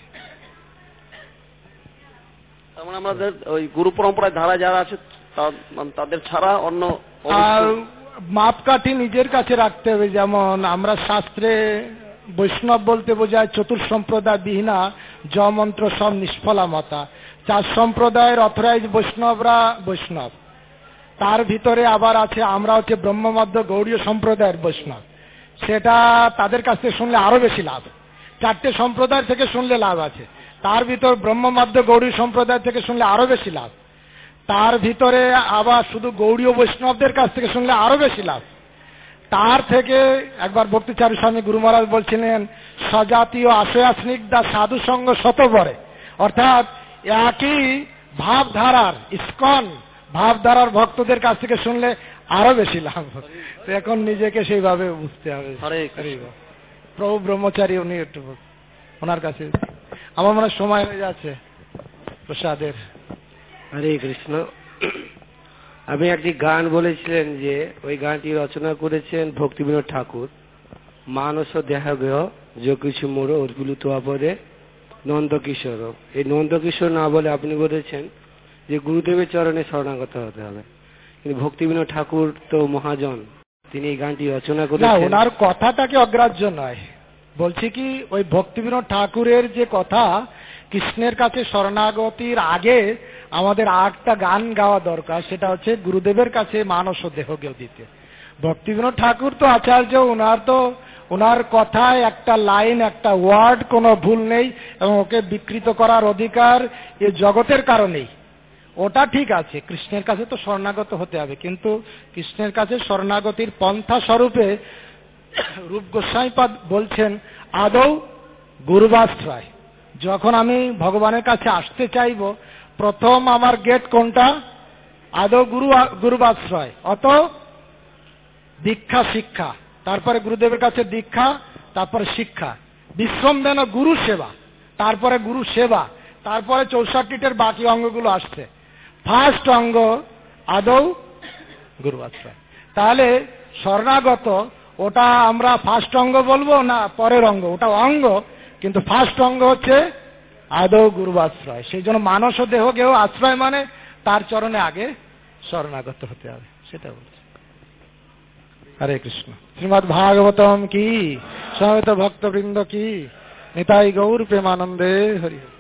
মানে আমাদের ওই গুরু পরম্পরায় ধারা যারা আছে তাদের ছাড়া অন্য আর মাপকাঠি নিজের কাছে রাখতে হবে। যেমন আমরা শাস্ত্রে বৈষ্ণব বলতে বোঝায় চতুর্সম্প্রদায় বিহীনা মন্ত্র সব নিষ্ফলা মতা। 4 সম্প্রদায়ের অথরাইজ বৈষ্ণবরা বৈষ্ণব, তার ভিতরে আবার আছে আমরা হচ্ছে ব্রহ্মমধ্য গৌড়ীয় সম্প্রদায়ের বৈষ্ণব, সেটা তাদের কাছ থেকে শুনলে আরো বেশি লাভ। 4টে সম্প্রদায় থেকে শুনলে লাভ আছে, তার ভিতর ব্রহ্মমধ্য গৌড়ী সম্প্রদায় থেকে শুনলে আরো বেশি লাভ, তার ভিতরে আবার শুধু গৌড়ীয় বৈষ্ণবদের কাছ থেকে শুনলে আরো বেশি লাভ। তার থেকে একবার ভক্তিচারী স্বামী গুরু মহারাজ বলছিলেন সজাতীয় আশয়া স্নিগ্ধা সাধু সঙ্গ শতবরে, অর্থাৎ একই ভাবধারার ইস্কন ভাবধারার ভক্তদের কাছ থেকে শুনলে আরো বেশি লাভ। তো এখন নিজেকে সেইভাবে বুঝতে হবে। প্রভু ব্রহ্মচারী উনি একটু ওনার কাছে আমার মনে সময় হয়ে যাচ্ছে প্রসাদের। হরে কৃষ্ণ। আপনি একটি গান বলেছিলেন যে ওই গানটি রচনা করেছেন ভক্তিবিনোদ ঠাকুর, মানস দেহাগেহ যে কিছু মোড় উদ্বুলিত আপদে নন্দকিশোর। এই নন্দকিশোর না বলে আপনি বলেছেন যে গুরুদেবের চরণে শরণাগত হতে হবে, কিন্তু ভক্তিবিনোদ ঠাকুর তো মহাজন, তিনি এই গানটি রচনা করেছেন। ওনার কথাটাকে অগ্রাহ্য নয়, বলছি কি ওই ভক্তিবিনোদ ঠাকুরের যে কথা, কৃষ্ণের কাছে শরণাগতির আগে আমাদের আরেকটা গান গাওয়া দরকার, সেটা হচ্ছে গুরুদেবের কাছে মানস দেহগেহ দিতে। ভক্তিবিনোদ ঠাকুর তো আচার্য, ওনার কথায় একটা লাইন একটা ওয়ার্ড কোনো ভুল নেই, এবং ওকে বিকৃত করার অধিকার এ জগতের কারণেই, ওটা ঠিক আছে। কৃষ্ণের কাছে তো শরণাগত হতে হবে, কিন্তু কৃষ্ণের কাছে শরণাগতির পন্থা স্বরূপে রূপ গোস্বামীপাদ বলছেন আদৌ গুরুবাশ্রয়। যখন আমি ভগবানের কাছে আসতে চাইব, প্রথম আমার গেট কোনটা? আদৌ গুরুবাশ্রয়, অত দীক্ষা শিক্ষা, তারপরে গুরুদেবের কাছে দীক্ষা, তারপরে শিক্ষা, বিশ্রম দেন গুরু সেবা, তারপরে গুরু সেবা, তারপরে 64টের বাকি অঙ্গগুলো আসছে। ফার্স্ট অঙ্গ আদৌ গুরুবাশ্রয়। তাহলে শরণাগত ওটা আমরা ফার্স্ট অঙ্গ বলবো না পরের অঙ্গ? ওটা অঙ্গ, কিন্তু ফার্স্ট অঙ্গ হচ্ছে আদৌ গুরুবাশ্রয়। সেই জন্য মানস দেহগেহ আশ্রয় মানে তার চরণে আগে শরণাগত হতে হবে, সেটা বলছে। হরে কৃষ্ণ। শ্রীমদ্ ভাগবতম কি, সমবেত ভক্তবৃন্দ কি, নিতাই গৌর প্রেমানন্দে হরি।